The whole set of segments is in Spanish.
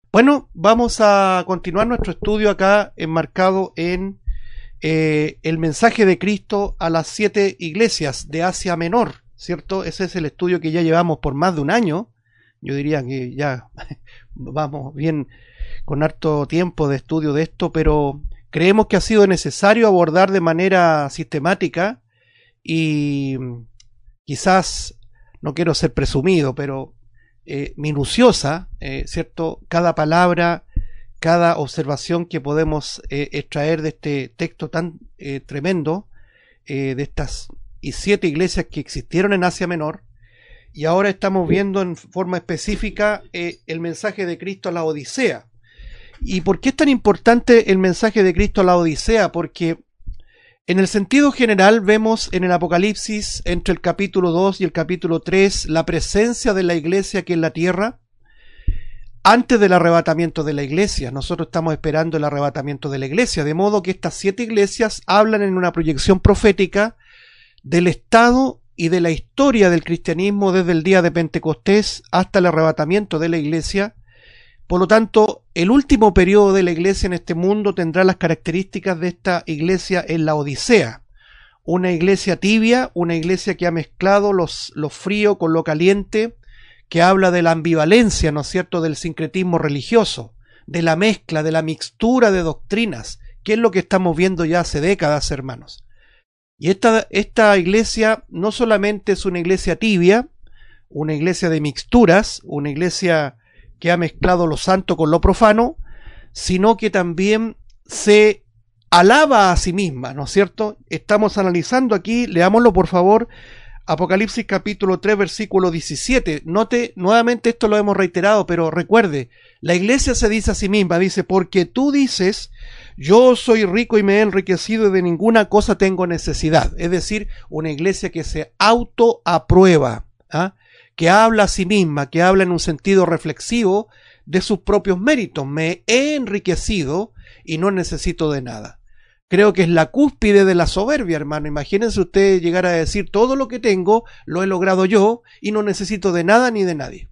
Bueno, vamos a continuar nuestro estudio acá enmarcado en el mensaje de Cristo a las 7 iglesias de Asia Menor, ¿cierto? Ese es el estudio que ya llevamos por más de un año. Yo diría que ya vamos bien con harto tiempo de estudio de esto, pero creemos que ha sido necesario abordar de manera sistemática y quizás, no quiero ser presumido, pero minuciosa, ¿cierto? Cada palabra, cada observación que podemos extraer de este texto tan tremendo, de estas 7 iglesias que existieron en Asia Menor, y ahora estamos viendo en forma específica el mensaje de Cristo a la Odisea. ¿Y por qué es tan importante el mensaje de Cristo a la Odisea? Porque en el sentido general vemos en el Apocalipsis, entre el capítulo 2 y el capítulo 3, la presencia de la iglesia aquí en la tierra, antes del arrebatamiento de la iglesia. Nosotros estamos esperando el arrebatamiento de la iglesia, de modo que estas 7 iglesias hablan en una proyección profética del estado y de la historia del cristianismo desde el día de Pentecostés hasta el arrebatamiento de la iglesia. Por lo tanto, el último periodo de la iglesia en este mundo tendrá las características de esta iglesia en la Odisea. Una iglesia tibia, una iglesia que ha mezclado lo frío con lo caliente, que habla de la ambivalencia, ¿no es cierto?, del sincretismo religioso, de la mezcla, de la mixtura de doctrinas, que es lo que estamos viendo ya hace décadas, hermanos. Y esta iglesia no solamente es una iglesia tibia, una iglesia de mixturas, una iglesia que ha mezclado lo santo con lo profano, sino que también se alaba a sí misma, ¿no es cierto? Estamos analizando aquí, leámoslo por favor, Apocalipsis capítulo 3, versículo 17. Note, nuevamente esto lo hemos reiterado, pero recuerde, la iglesia se dice a sí misma, dice, porque tú dices, yo soy rico y me he enriquecido y de ninguna cosa tengo necesidad. Es decir, una iglesia que se autoaprueba, ¿ah? Que habla a sí misma, que habla en un sentido reflexivo de sus propios méritos. Me he enriquecido y no necesito de nada. Creo que es la cúspide de la soberbia, hermano. Imagínense usted llegar a decir, todo lo que tengo lo he logrado yo y no necesito de nada ni de nadie.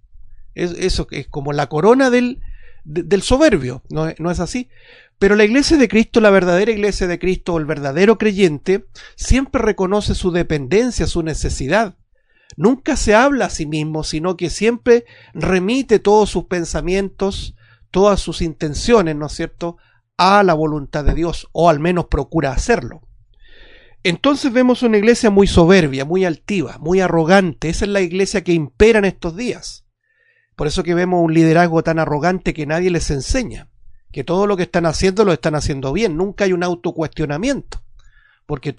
Eso es como la corona del soberbio, ¿no es así? Pero la iglesia de Cristo, la verdadera iglesia de Cristo, el verdadero creyente, siempre reconoce su dependencia, su necesidad. Nunca se habla a sí mismo, sino que siempre remite todos sus pensamientos, todas sus intenciones, ¿no es cierto?, a la voluntad de Dios, o al menos procura hacerlo. Entonces vemos una iglesia muy soberbia, muy altiva, muy arrogante. Esa es la iglesia que impera en estos días. Por eso que vemos un liderazgo tan arrogante que nadie les enseña, que todo lo que están haciendo lo están haciendo bien. Nunca hay un autocuestionamiento, porque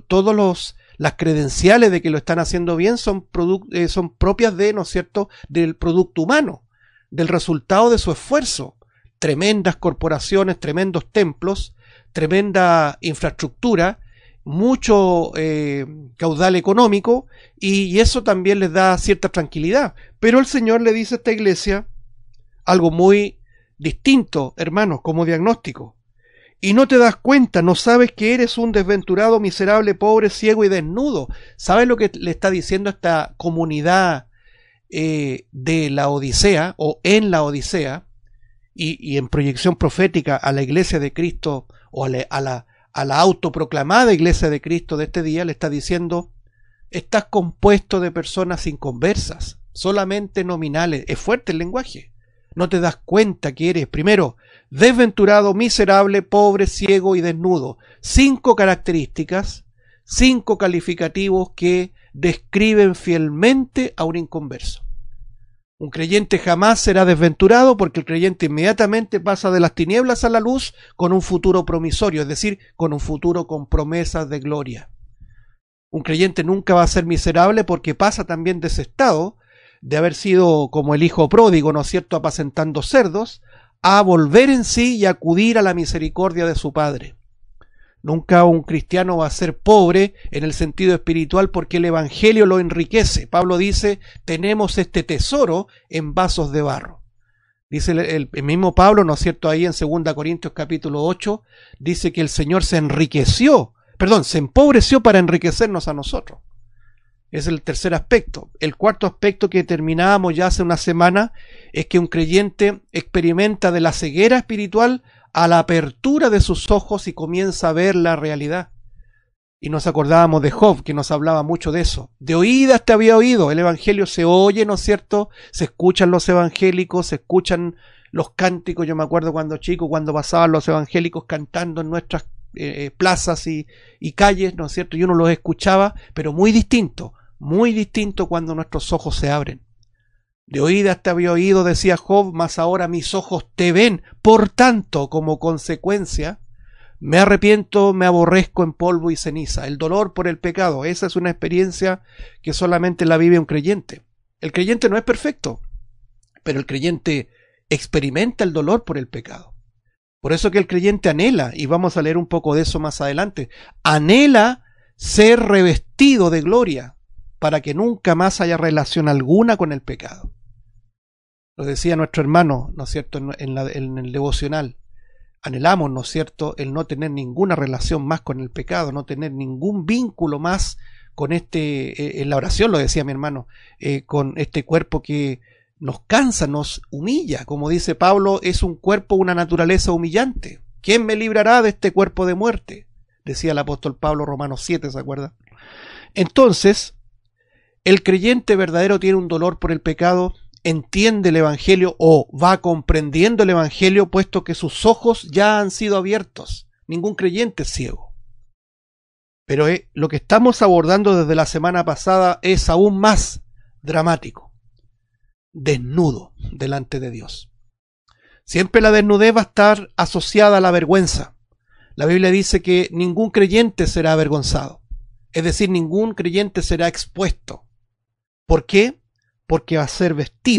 las credenciales de que lo están haciendo bien son propias de, ¿no es cierto?, del producto humano, del resultado de su esfuerzo. Tremendas corporaciones, tremendos templos, tremenda infraestructura, mucho caudal económico, y eso también les da cierta tranquilidad. Pero el Señor le dice a esta iglesia algo muy distinto, hermanos, como diagnóstico. Y no te das cuenta, no sabes que eres un desventurado, miserable, pobre, ciego y desnudo. ¿Sabes lo que le está diciendo a esta comunidad de la Odisea, o en la Odisea, y en proyección profética a la iglesia de Cristo, o a la autoproclamada iglesia de Cristo de este día? Le está diciendo, estás compuesto de personas inconversas, solamente nominales. Es fuerte el lenguaje. No te das cuenta que eres, primero, desventurado, miserable, pobre, ciego y desnudo. 5 características, 5 calificativos que describen fielmente a un inconverso. Un creyente jamás será desventurado, porque el creyente inmediatamente pasa de las tinieblas a la luz con un futuro promisorio, es decir, con un futuro con promesas de gloria. Un creyente nunca va a ser miserable, porque pasa también de ese estado de haber sido como el hijo pródigo, ¿no es cierto?, apacentando cerdos, a volver en sí y acudir a la misericordia de su Padre. Nunca un cristiano va a ser pobre en el sentido espiritual, porque el evangelio lo enriquece. Pablo dice, tenemos este tesoro en vasos de barro. Dice el mismo Pablo, ¿no es cierto?, ahí en 2 Corintios capítulo 8, dice que el Señor se empobreció para enriquecernos a nosotros. Es el tercer aspecto. El cuarto aspecto que terminábamos ya hace una semana es que un creyente experimenta de la ceguera espiritual a la apertura de sus ojos y comienza a ver la realidad. Y nos acordábamos de Job, que nos hablaba mucho de eso. De oídas te había oído. El evangelio se oye, ¿no es cierto? Se escuchan los evangélicos, se escuchan los cánticos. Yo me acuerdo cuando chico, cuando pasaban los evangélicos cantando en nuestras plazas y calles, ¿no es cierto? Y uno los escuchaba, pero muy distinto cuando nuestros ojos se abren. De oídas te había oído, decía Job, mas ahora mis ojos te ven. Por tanto, como consecuencia, me arrepiento, me aborrezco en polvo y ceniza. El dolor por el pecado, esa es una experiencia que solamente la vive un creyente. El creyente no es perfecto, pero el creyente experimenta el dolor por el pecado. Por eso que el creyente anhela, y vamos a leer un poco de eso más adelante, anhela ser revestido de gloria para que nunca más haya relación alguna con el pecado. Lo decía nuestro hermano, ¿no es cierto?, en el devocional. Anhelamos, ¿no es cierto?, el no tener ninguna relación más con el pecado, no tener ningún vínculo más con en la oración lo decía mi hermano, con este cuerpo que nos cansa, nos humilla. Como dice Pablo, es un cuerpo, una naturaleza humillante. ¿Quién me librará de este cuerpo de muerte? Decía el apóstol Pablo, Romanos 7, ¿se acuerda? Entonces, el creyente verdadero tiene un dolor por el pecado, entiende el evangelio o va comprendiendo el evangelio, puesto que sus ojos ya han sido abiertos. Ningún creyente es ciego. Pero lo que estamos abordando desde la semana pasada es aún más dramático. Desnudo delante de Dios. Siempre la desnudez va a estar asociada a la vergüenza. La Biblia dice que ningún creyente será avergonzado. Es decir, ningún creyente será expuesto. ¿Por qué? Porque ha de ser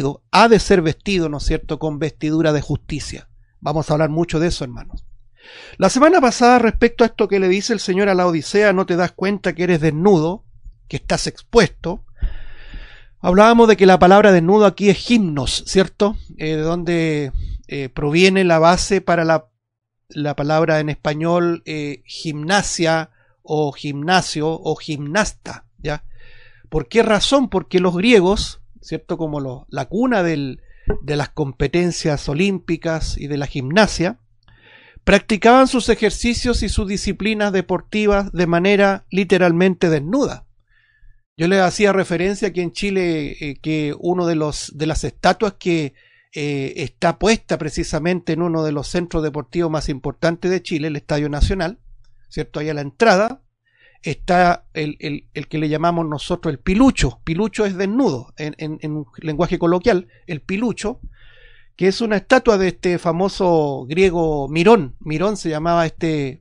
vestido, ¿no es cierto?, con vestidura de justicia. Vamos a hablar mucho de eso, hermanos. La semana pasada, respecto a esto que le dice el Señor a la Odisea, no te das cuenta que eres desnudo, que estás expuesto. Hablábamos de que la palabra desnudo aquí es gimnos, ¿cierto? De donde proviene la base para la palabra en español gimnasia o gimnasio o gimnasta, ¿ya? ¿Por qué razón? Porque los griegos, ¿cierto?, como la cuna de las competencias olímpicas y de la gimnasia, practicaban sus ejercicios y sus disciplinas deportivas de manera literalmente desnuda. Yo les hacía referencia aquí en Chile que uno de las estatuas que está puesta precisamente en uno de los centros deportivos más importantes de Chile, el Estadio Nacional, ¿cierto? Ahí a la entrada está el que le llamamos nosotros el pilucho. Pilucho es desnudo, en un lenguaje coloquial, el pilucho, que es una estatua de este famoso griego Mirón. Mirón se llamaba este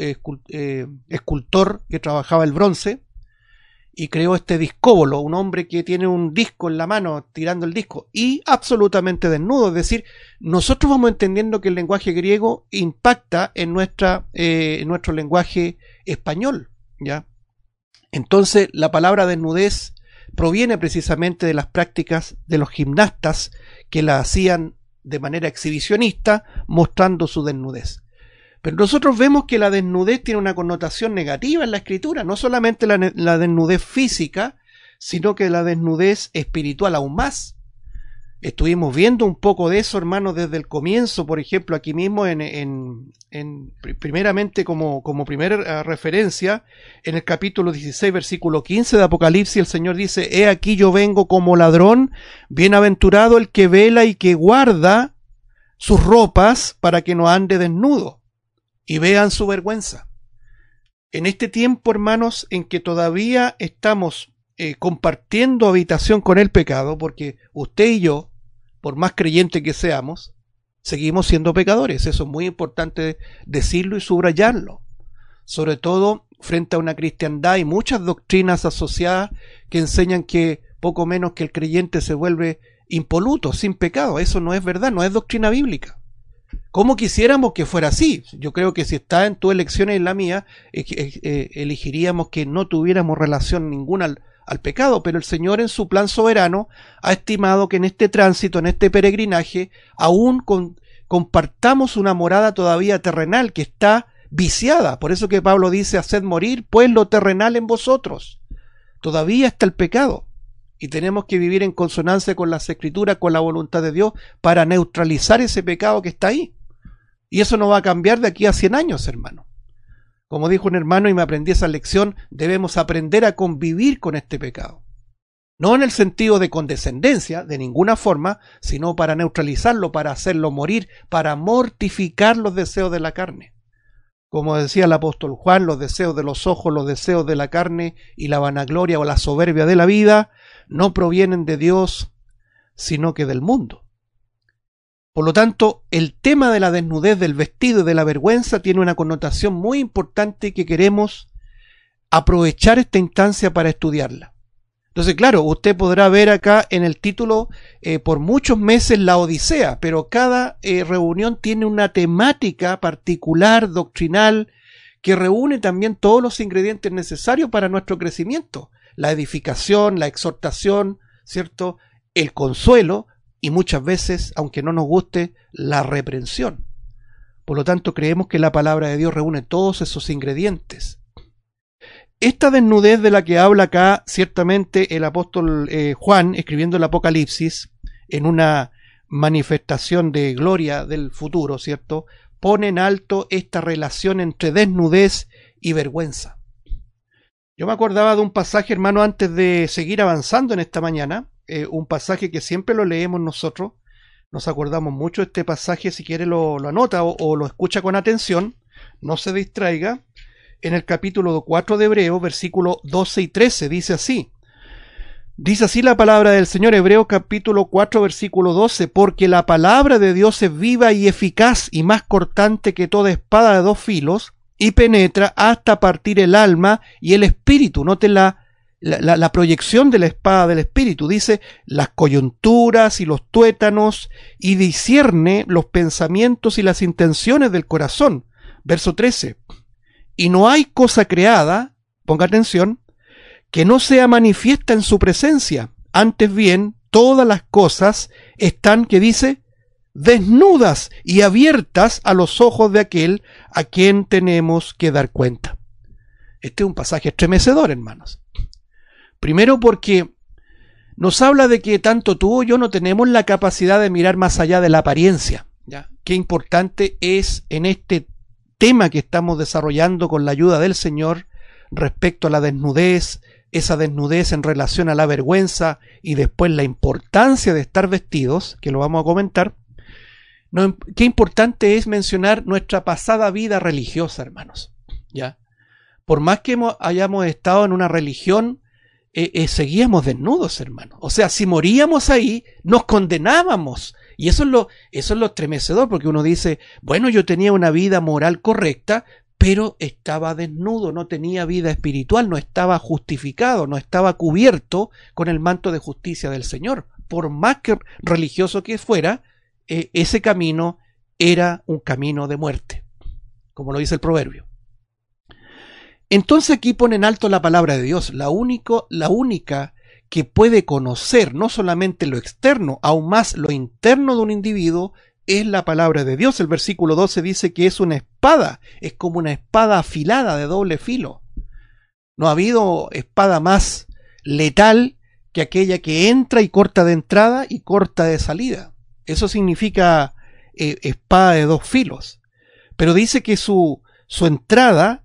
escultor que trabajaba el bronce y creó este discóbolo, un hombre que tiene un disco en la mano tirando el disco y absolutamente desnudo. Es decir, nosotros vamos entendiendo que el lenguaje griego impacta en nuestro lenguaje español, ¿ya? Entonces la palabra desnudez proviene precisamente de las prácticas de los gimnastas que la hacían de manera exhibicionista, mostrando su desnudez. Pero nosotros vemos que la desnudez tiene una connotación negativa en la Escritura, no solamente la desnudez física, sino que la desnudez espiritual aún más. Estuvimos viendo un poco de eso, hermanos, desde el comienzo, por ejemplo, aquí mismo primeramente como primera referencia, en el capítulo 16, versículo 15 de Apocalipsis, el Señor dice: he aquí yo vengo como ladrón, bienaventurado el que vela y que guarda sus ropas para que no ande desnudo y vean su vergüenza. En este tiempo, hermanos, en que todavía estamos compartiendo habitación con el pecado, porque usted y yo, por más creyente que seamos, seguimos siendo pecadores. Eso es muy importante decirlo y subrayarlo. Sobre todo frente a una cristiandad y muchas doctrinas asociadas que enseñan que poco menos que el creyente se vuelve impoluto, sin pecado. Eso no es verdad, no es doctrina bíblica. ¿Cómo quisiéramos que fuera así? Yo creo que si está en tu elección y en la mía, elegiríamos que no tuviéramos relación ninguna al pecado, pero el Señor en su plan soberano ha estimado que en este tránsito, en este peregrinaje, aún compartamos una morada todavía terrenal que está viciada. Por eso que Pablo dice: haced morir pues lo terrenal en vosotros. todavía está el pecado. Y tenemos que vivir en consonancia con las Escrituras, con la voluntad de Dios, para neutralizar ese pecado que está ahí. Y eso no va a cambiar de aquí a 100 años, hermano. Como dijo un hermano y me aprendí esa lección, debemos aprender a convivir con este pecado. No en el sentido de condescendencia, de ninguna forma, sino para neutralizarlo, para hacerlo morir, para mortificar los deseos de la carne. Como decía el apóstol Juan, los deseos de los ojos, los deseos de la carne y la vanagloria o la soberbia de la vida no provienen de Dios, sino que del mundo. Por lo tanto, el tema de la desnudez, del vestido y de la vergüenza tiene una connotación muy importante que queremos aprovechar esta instancia para estudiarla. Entonces, claro, usted podrá ver acá en el título por muchos meses la Odisea, pero cada reunión tiene una temática particular, doctrinal, que reúne también todos los ingredientes necesarios para nuestro crecimiento. La edificación, la exhortación, ¿cierto? El consuelo y muchas veces, aunque no nos guste, la reprensión. Por lo tanto, creemos que la palabra de Dios reúne todos esos ingredientes. Esta desnudez de la que habla acá, ciertamente el apóstol Juan, escribiendo el Apocalipsis, en una manifestación de gloria del futuro, ¿cierto?, pone en alto esta relación entre desnudez y vergüenza. Yo me acordaba de un pasaje, hermano, antes de seguir avanzando en esta mañana, un pasaje que siempre lo leemos nosotros, nos acordamos mucho de este pasaje, si quiere lo anota o lo escucha con atención, no se distraiga. En el capítulo 4 de Hebreos, versículos 12 y 13, dice así la palabra del Señor, Hebreos capítulo 4, versículo 12, porque la palabra de Dios es viva y eficaz y más cortante que toda espada de dos filos y penetra hasta partir el alma y el espíritu. Noten la proyección de la espada del espíritu, dice las coyunturas y los tuétanos y discierne los pensamientos y las intenciones del corazón. Verso 13. Y no hay cosa creada, ponga atención, que no sea manifiesta en su presencia. Antes bien, todas las cosas están, que dice, desnudas y abiertas a los ojos de aquel a quien tenemos que dar cuenta. Este es un pasaje estremecedor, hermanos. Primero porque nos habla de que tanto tú o yo no tenemos la capacidad de mirar más allá de la apariencia, ¿ya? Qué importante es en este tema que estamos desarrollando con la ayuda del Señor respecto a la desnudez, esa desnudez en relación a la vergüenza y después la importancia de estar vestidos, que lo vamos a comentar. No, qué importante es mencionar nuestra pasada vida religiosa, hermanos, ¿ya? Por más que hayamos estado en una religión, seguíamos desnudos, hermanos. O sea, si moríamos ahí, nos condenábamos. Y eso es lo estremecedor, porque uno dice, bueno, yo tenía una vida moral correcta, pero estaba desnudo, no tenía vida espiritual, no estaba justificado, no estaba cubierto con el manto de justicia del Señor. Por más que religioso que fuera, ese camino era un camino de muerte, como lo dice el proverbio. Entonces aquí pone en alto la palabra de Dios, la única que puede conocer no solamente lo externo, aún más lo interno de un individuo, es la palabra de Dios. El versículo 12 dice que es una espada, es como una espada afilada de doble filo. No ha habido espada más letal que aquella que entra y corta de entrada y corta de salida. Eso significa espada de dos filos. Pero dice que su entrada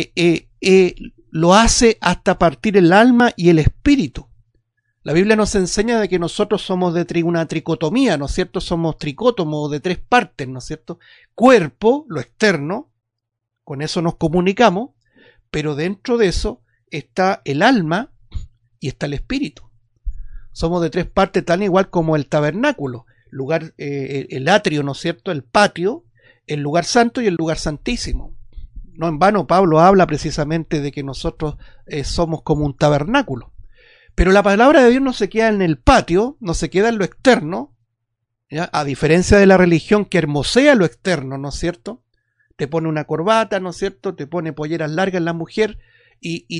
lo hace hasta partir el alma y el espíritu. La Biblia nos enseña de que nosotros somos de una tricotomía, ¿no es cierto? Somos tricótomos de tres partes, ¿no es cierto? Cuerpo, lo externo, con eso nos comunicamos, pero dentro de eso está el alma y está el espíritu. Somos de tres partes tan igual como el tabernáculo, lugar, el atrio, ¿no es cierto? El patio, el lugar santo y el lugar santísimo. No en vano Pablo habla precisamente de que nosotros somos como un tabernáculo. Pero la palabra de Dios no se queda en el patio, no se queda en lo externo, ¿ya? A diferencia de la religión que hermosea lo externo, ¿no es cierto? Te pone una corbata, ¿no es cierto? Te pone polleras largas en la mujer y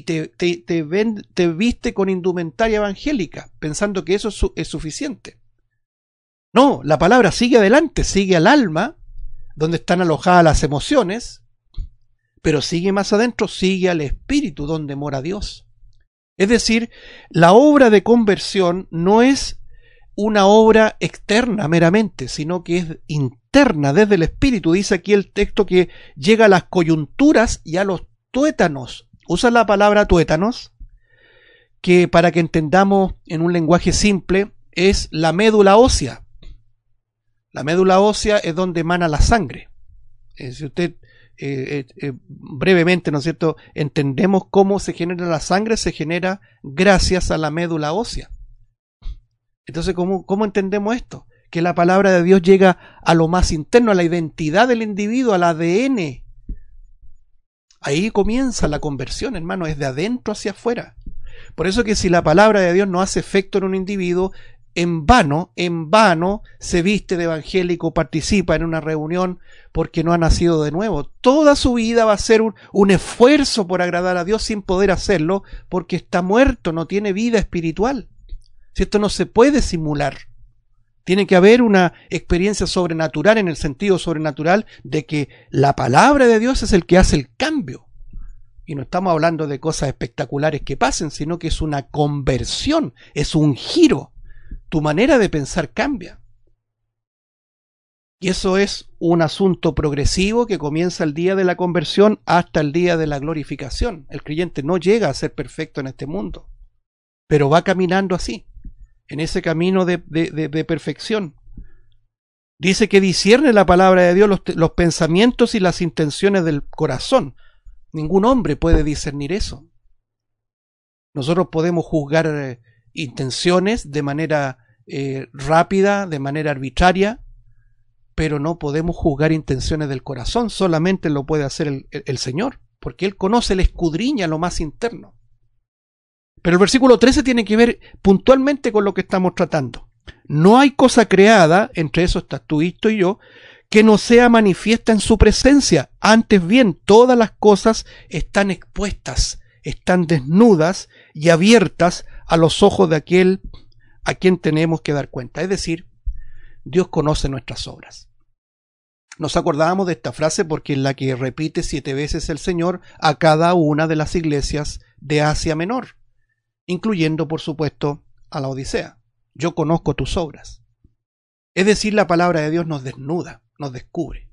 te viste con indumentaria evangélica, pensando que eso es suficiente. No, la palabra sigue adelante, sigue al alma, donde están alojadas las emociones, pero sigue más adentro, sigue al espíritu, donde mora Dios. Es decir, la obra de conversión no es una obra externa meramente, sino que es interna desde el Espíritu. Dice aquí el texto que llega a las coyunturas y a los tuétanos. Usa la palabra tuétanos, que para que entendamos en un lenguaje simple, es la médula ósea. La médula ósea es donde emana la sangre. Si usted brevemente, ¿no es cierto?, entendemos cómo se genera la sangre, se genera gracias a la médula ósea. Entonces, ¿cómo entendemos esto? Que la palabra de Dios llega a lo más interno, a la identidad del individuo, al ADN. Ahí comienza la conversión, hermano, es de adentro hacia afuera. Por eso que si la palabra de Dios no hace efecto en un individuo, en vano se viste de evangélico, participa en una reunión porque no ha nacido de nuevo. Toda su vida va a ser un esfuerzo por agradar a Dios sin poder hacerlo porque está muerto, no tiene vida espiritual. Si esto no se puede simular, tiene que haber una experiencia sobrenatural en el sentido sobrenatural de que la palabra de Dios es el que hace el cambio. Y no estamos hablando de cosas espectaculares que pasen, sino que es una conversión, es un giro. Tu manera de pensar cambia. Y eso es un asunto progresivo que comienza el día de la conversión hasta el día de la glorificación. El creyente no llega a ser perfecto en este mundo, pero va caminando así, en ese camino de perfección. Dice que discierne la palabra de Dios los pensamientos y las intenciones del corazón. Ningún hombre puede discernir eso. Nosotros podemos juzgar intenciones de manera rápida, de manera arbitraria, pero no podemos juzgar intenciones del corazón. Solamente lo puede hacer el Señor, porque Él conoce, Él escudriña lo más interno. Pero el versículo 13 tiene que ver puntualmente con lo que estamos tratando. No hay cosa creada, entre eso estás tú y yo, que no sea manifiesta en su presencia. Antes bien, todas las cosas están expuestas, están desnudas y abiertas a los ojos de aquel a quien tenemos que dar cuenta. Es decir, Dios conoce nuestras obras. Nos acordábamos de esta frase porque es la que repite 7 veces el Señor a cada una de las iglesias de Asia Menor, incluyendo, por supuesto, a la Odisea. Yo conozco tus obras. Es decir, la palabra de Dios nos desnuda, nos descubre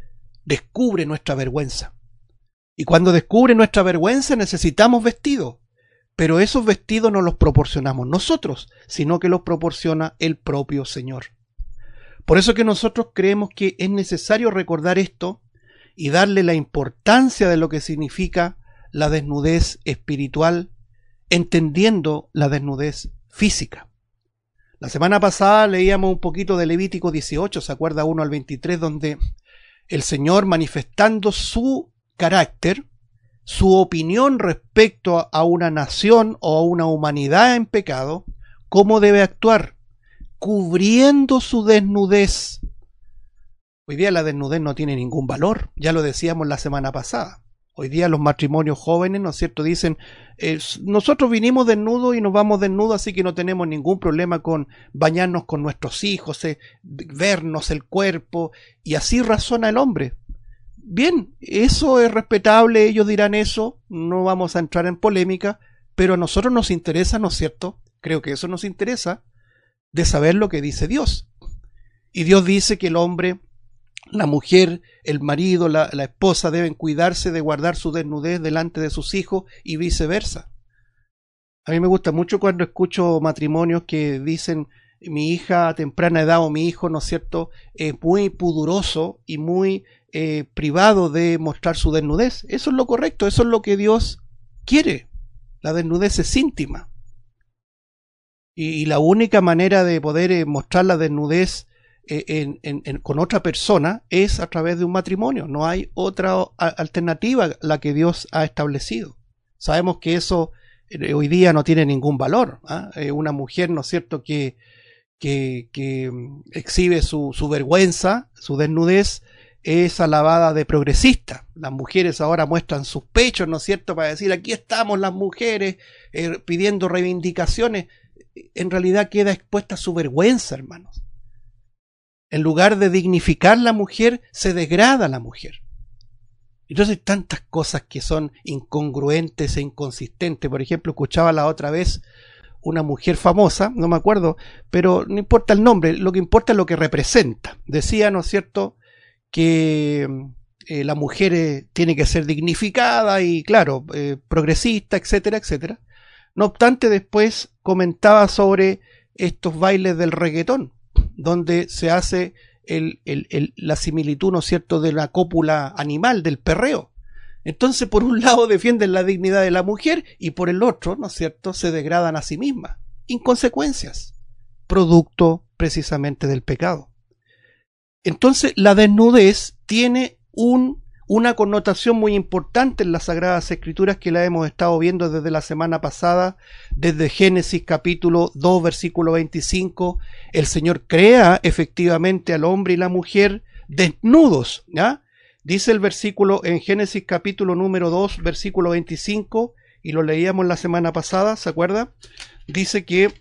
nuestra vergüenza. Y cuando descubre nuestra vergüenza necesitamos vestidos, pero esos vestidos no los proporcionamos nosotros, sino que los proporciona el propio Señor. Por eso que nosotros creemos que es necesario recordar esto y darle la importancia de lo que significa la desnudez espiritual, entendiendo la desnudez física. La semana pasada leíamos un poquito de Levítico 18, ¿se acuerda 1 al 23? Donde el Señor, manifestando su carácter, su opinión respecto a una nación o a una humanidad en pecado, cómo debe actuar, cubriendo su desnudez. Hoy día la desnudez no tiene ningún valor, ya lo decíamos la semana pasada. Hoy día los matrimonios jóvenes, ¿no es cierto?, dicen, nosotros vinimos desnudos y nos vamos desnudos, así que no tenemos ningún problema con bañarnos con nuestros hijos, vernos el cuerpo, y así razona el hombre. Bien, eso es respetable, ellos dirán eso, no vamos a entrar en polémica, pero a nosotros nos interesa, ¿no es cierto? Creo que eso nos interesa, de saber lo que dice Dios. Y Dios dice que el hombre, la mujer, el marido, la esposa deben cuidarse de guardar su desnudez delante de sus hijos y viceversa. A mí me gusta mucho cuando escucho matrimonios que dicen, mi hija a temprana edad o mi hijo, ¿no es cierto?, es muy pudoroso y muy privado de mostrar su desnudez. Eso es lo correcto, eso es lo que Dios quiere. La desnudez es íntima. Y la única manera de poder mostrar la desnudez con otra persona es a través de un matrimonio. No hay otra alternativa a la que Dios ha establecido. Sabemos que eso hoy día no tiene ningún valor. Una mujer, ¿no es cierto?, que exhibe su vergüenza, su desnudez, es alabada de progresista. Las mujeres ahora muestran sus pechos, ¿no es cierto?, para decir, aquí estamos las mujeres pidiendo reivindicaciones. En realidad queda expuesta su vergüenza, hermanos. En lugar de dignificar la mujer, se degrada la mujer. Entonces hay tantas cosas que son incongruentes e inconsistentes. Por ejemplo, escuchaba la otra vez una mujer famosa, no me acuerdo, pero no importa el nombre, lo que importa es lo que representa. Decía, ¿no es cierto?, que la mujer tiene que ser dignificada y, claro, progresista, etcétera, etcétera. No obstante, después comentaba sobre estos bailes del reggaetón, donde se hace la similitud, ¿no es cierto?, de la cópula animal, del perreo. Entonces, por un lado defienden la dignidad de la mujer y por el otro, ¿no es cierto?, se degradan a sí mismas. Inconsecuencias, producto precisamente del pecado. Entonces, la desnudez tiene una connotación muy importante en las Sagradas Escrituras, que la hemos estado viendo desde la semana pasada, desde Génesis capítulo 2, versículo 25. El Señor crea efectivamente al hombre y la mujer desnudos, ¿ya? Dice el versículo en Génesis capítulo número 2, versículo 25, y lo leíamos la semana pasada, ¿se acuerda? Dice que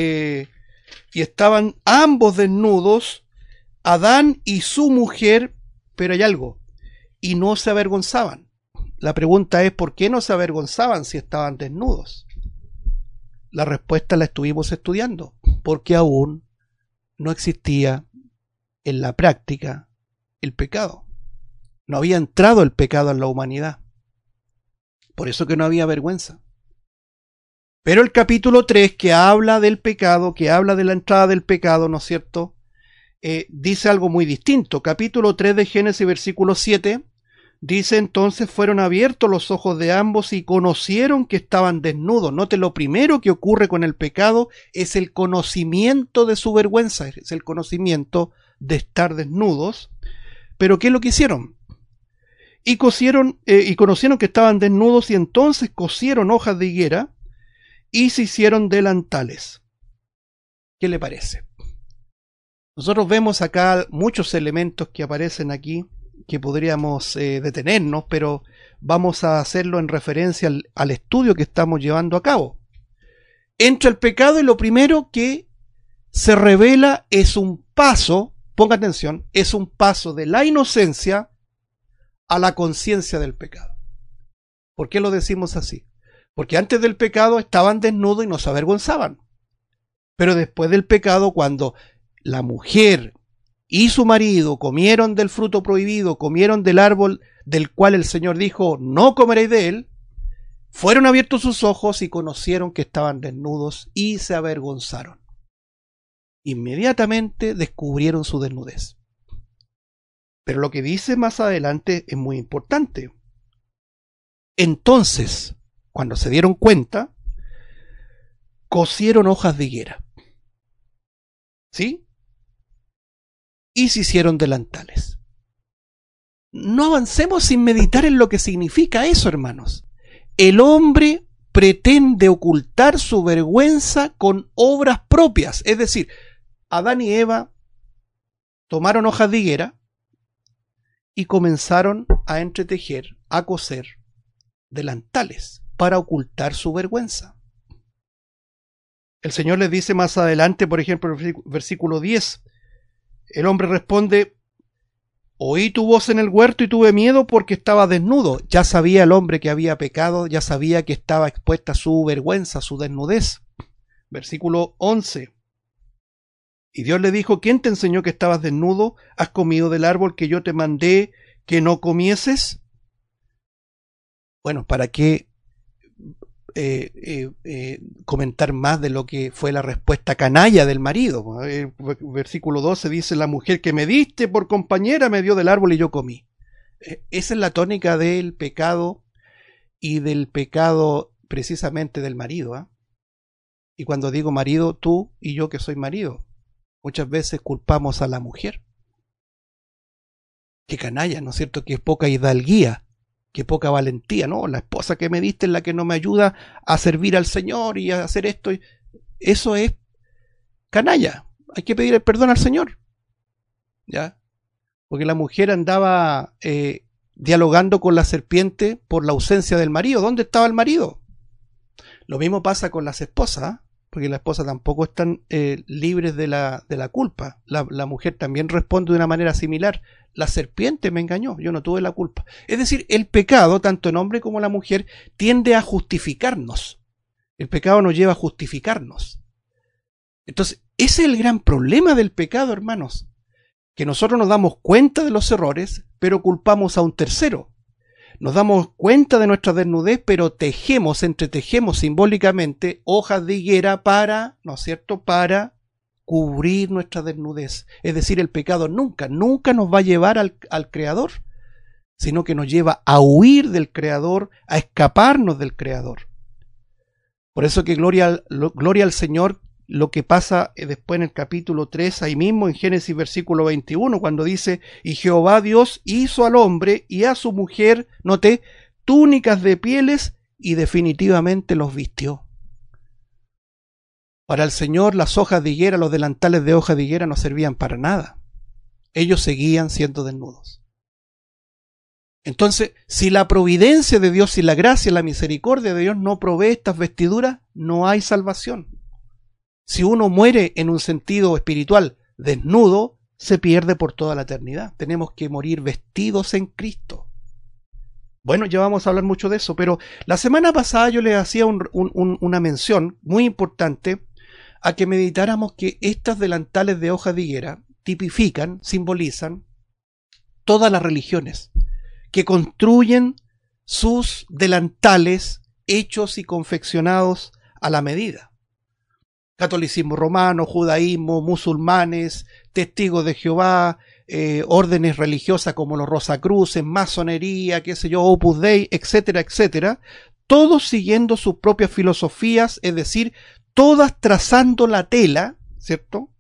y estaban ambos desnudos, Adán y su mujer, pero hay algo, y no se avergonzaban. La pregunta es, ¿por qué no se avergonzaban si estaban desnudos? La respuesta la estuvimos estudiando, porque aún no existía en la práctica el pecado. No había entrado el pecado en la humanidad. Por eso que no había vergüenza. Pero el capítulo 3, que habla del pecado, que habla de la entrada del pecado, ¿no es cierto?, dice algo muy distinto. Capítulo 3 de Génesis, versículo 7, dice: entonces fueron abiertos los ojos de ambos y conocieron que estaban desnudos. Note, lo primero que ocurre con el pecado es el conocimiento de su vergüenza, es el conocimiento de estar desnudos. Pero ¿qué es lo que hicieron? Y conocieron que estaban desnudos, y entonces cosieron hojas de higuera y se hicieron delantales. ¿Qué le parece? Nosotros vemos acá muchos elementos que aparecen aquí que podríamos detenernos, pero vamos a hacerlo en referencia al estudio que estamos llevando a cabo. Entra el pecado y lo primero que se revela es un paso, ponga atención, es un paso de la inocencia a la conciencia del pecado. ¿Por qué lo decimos así? Porque antes del pecado estaban desnudos y no se avergonzaban. Pero después del pecado, cuando la mujer y su marido comieron del fruto prohibido, comieron del árbol del cual el Señor dijo, no comeréis de él, fueron abiertos sus ojos y conocieron que estaban desnudos y se avergonzaron. Inmediatamente descubrieron su desnudez. Pero lo que dice más adelante es muy importante. Entonces, cuando se dieron cuenta, cosieron hojas de higuera. ¿Sí? Y se hicieron delantales. No avancemos sin meditar en lo que significa eso, hermanos. El hombre pretende ocultar su vergüenza con obras propias. Es decir, Adán y Eva tomaron hojas de higuera y comenzaron a entretejer, a coser delantales para ocultar su vergüenza. El Señor les dice más adelante, por ejemplo, en el versículo 10, el hombre responde: oí tu voz en el huerto y tuve miedo porque estaba desnudo. Ya sabía el hombre que había pecado, ya sabía que estaba expuesta su vergüenza, su desnudez. Versículo 11. Y Dios le dijo: ¿quién te enseñó que estabas desnudo? ¿Has comido del árbol que yo te mandé que no comieses? Bueno, ¿para qué comentar más de lo que fue la respuesta canalla del marido? Versículo 12 dice: la mujer que me diste por compañera me dio del árbol y yo comí. Esa es la tónica del pecado, y del pecado precisamente del marido, ¿eh? Y cuando digo marido, tú y yo que soy marido, muchas veces culpamos a la mujer. Qué canalla, ¿no es cierto? Que es poca hidalguía, qué poca valentía, ¿no? La esposa que me diste es la que no me ayuda a servir al Señor y a hacer esto. Eso es canalla. Hay que pedir el perdón al Señor, ¿ya? Porque la mujer andaba dialogando con la serpiente por la ausencia del marido. ¿Dónde estaba el marido? Lo mismo pasa con las esposas, ¿eh? porque las esposas tampoco están libres de la culpa. La mujer también responde de una manera similar. La serpiente me engañó, yo no tuve la culpa. Es decir, el pecado, tanto en hombre como en la mujer, tiende a justificarnos. El pecado nos lleva a justificarnos. Entonces, ese es el gran problema del pecado, hermanos. Que nosotros nos damos cuenta de los errores, pero culpamos a un tercero. Nos damos cuenta de nuestra desnudez, pero entretejemos simbólicamente hojas de higuera para, ¿no es cierto?, para cubrir nuestra desnudez. Es decir, el pecado nunca nos va a llevar al Creador, sino que nos lleva a huir del Creador, a escaparnos del Creador. Por eso que gloria al Señor, lo que pasa después en el capítulo 3, ahí mismo en Génesis versículo 21, cuando dice, y Jehová Dios hizo al hombre y a su mujer, noté, túnicas de pieles y definitivamente los vistió. Para el Señor las hojas de higuera, los delantales de hoja de higuera no servían para nada. Ellos seguían siendo desnudos. Entonces, si la providencia de Dios, si la gracia, la misericordia de Dios no provee estas vestiduras, no hay salvación. Si uno muere en un sentido espiritual desnudo, se pierde por toda la eternidad. Tenemos que morir vestidos en Cristo. Bueno, ya vamos a hablar mucho de eso, pero la semana pasada yo les hacía una mención muy importante a que meditáramos que estas delantales de hoja de higuera tipifican, simbolizan todas las religiones que construyen sus delantales hechos y confeccionados a la medida. Catolicismo romano, judaísmo, musulmanes, testigos de Jehová, órdenes religiosas como los Rosacruces, masonería, qué sé yo, Opus Dei, etcétera, etcétera, todos siguiendo sus propias filosofías, es decir, todas trazando la tela, ¿cierto?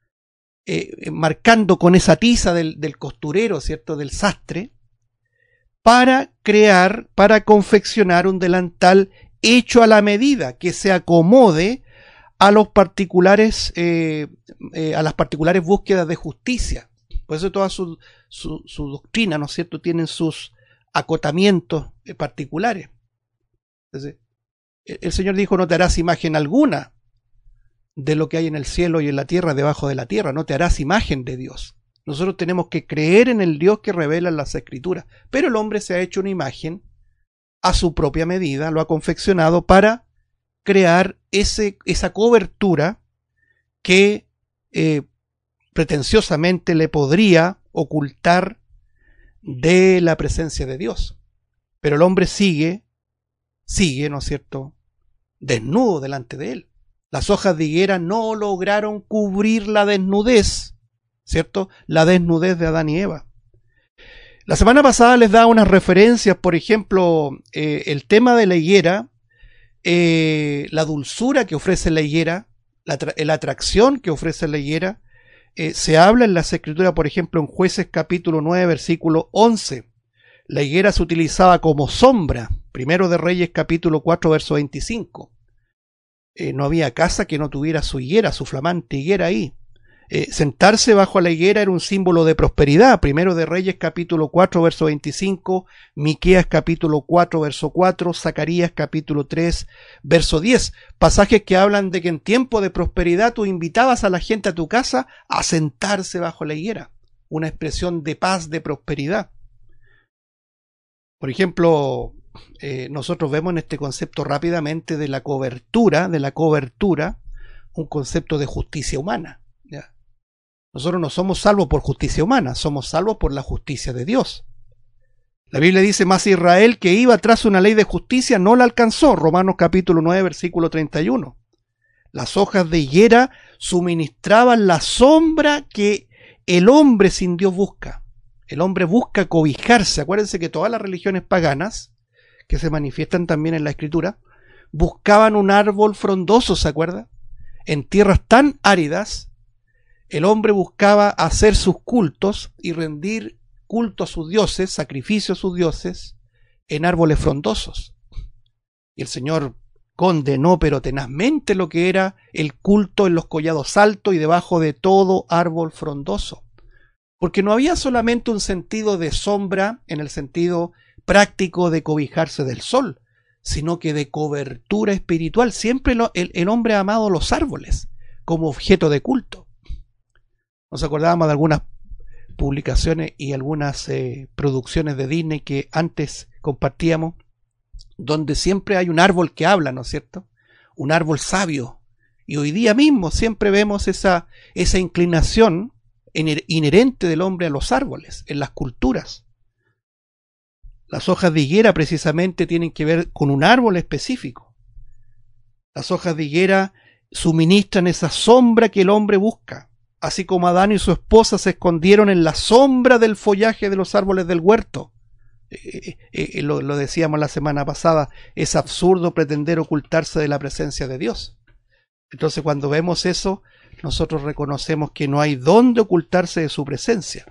Marcando con esa tiza del costurero, ¿cierto? Del sastre, para crear, para confeccionar un delantal hecho a la medida, que se acomode a los particulares, a las particulares búsquedas de justicia. Por eso toda su doctrina, ¿no es cierto?, tienen sus acotamientos particulares. Entonces, el Señor dijo, no te harás imagen alguna de lo que hay en el cielo y en la tierra, debajo de la tierra, no te harás imagen de Dios. Nosotros tenemos que creer en el Dios que revela en las Escrituras, pero el hombre se ha hecho una imagen a su propia medida, lo ha confeccionado para crear esa cobertura que pretenciosamente le podría ocultar de la presencia de Dios. Pero el hombre sigue, ¿no es cierto?, desnudo delante de él. Las hojas de higuera no lograron cubrir la desnudez, ¿cierto?, la desnudez de Adán y Eva. La semana pasada les daba unas referencias, por ejemplo, el tema de la higuera, la dulzura que ofrece la higuera, la atracción que ofrece la higuera. Se habla en las Escrituras, por ejemplo, en Jueces capítulo 9, versículo 11. La higuera se utilizaba como sombra. Primero de Reyes capítulo 4, verso 25. No había casa que no tuviera su higuera, su flamante higuera ahí. Sentarse bajo la higuera era un símbolo de prosperidad. Primero de Reyes capítulo 4 verso 25, Miqueas capítulo 4 verso 4, Zacarías capítulo 3 verso 10. Pasajes que hablan de que en tiempo de prosperidad tú invitabas a la gente a tu casa a sentarse bajo la higuera. Una expresión de paz, de prosperidad. Por ejemplo, nosotros vemos en este concepto rápidamente de la cobertura, un concepto de justicia humana. Nosotros no somos salvos por justicia humana, somos salvos por la justicia de Dios. La Biblia dice, más Israel que iba tras una ley de justicia no la alcanzó. Romanos capítulo 9, versículo 31. Las hojas de higuera suministraban la sombra que el hombre sin Dios busca. El hombre busca cobijarse. Acuérdense que todas las religiones paganas, que se manifiestan también en la Escritura, buscaban un árbol frondoso, ¿se acuerda? En tierras tan áridas, el hombre buscaba hacer sus cultos y rendir culto a sus dioses, sacrificio a sus dioses, en árboles frondosos. Y el Señor condenó pero tenazmente lo que era el culto en los collados altos y debajo de todo árbol frondoso. Porque no había solamente un sentido de sombra en el sentido práctico de cobijarse del sol, sino que de cobertura espiritual. Siempre el hombre ha amado los árboles como objeto de culto. Nos acordábamos de algunas publicaciones y algunas producciones de Disney que antes compartíamos, donde siempre hay un árbol que habla, ¿no es cierto? Un árbol sabio. Y hoy día mismo siempre vemos esa inclinación inherente del hombre a los árboles, en las culturas. Las hojas de higuera precisamente tienen que ver con un árbol específico. Las hojas de higuera suministran esa sombra que el hombre busca, así como Adán y su esposa se escondieron en la sombra del follaje de los árboles del huerto. Lo decíamos la semana pasada, es absurdo pretender ocultarse de la presencia de Dios. Entonces, cuando vemos eso, nosotros reconocemos que no hay dónde ocultarse de su presencia.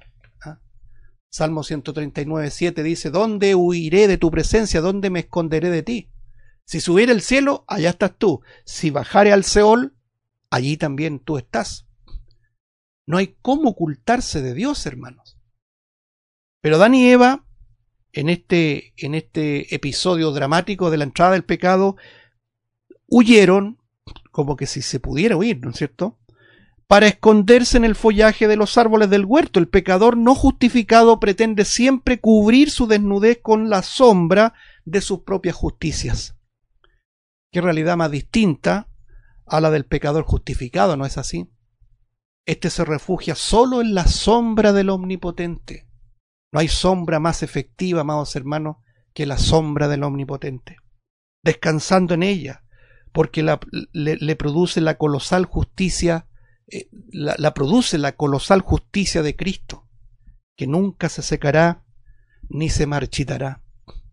Salmo 139:7 dice: ¿dónde huiré de tu presencia? ¿Dónde me esconderé de ti? Si subiera al cielo, allá estás tú. Si bajare al Seol, allí también tú estás. No hay cómo ocultarse de Dios, hermanos. Pero Adán y Eva, en este episodio dramático de la entrada del pecado, huyeron, como que si se pudiera huir, ¿no es cierto?, para esconderse en el follaje de los árboles del huerto. El pecador no justificado pretende siempre cubrir su desnudez con la sombra de sus propias justicias. Qué realidad más distinta a la del pecador justificado, ¿no es así? Este se refugia solo en la sombra del Omnipotente. No hay sombra más efectiva, amados hermanos, que la sombra del Omnipotente. Descansando en ella, porque le produce la colosal justicia, la produce la colosal justicia de Cristo, que nunca se secará ni se marchitará.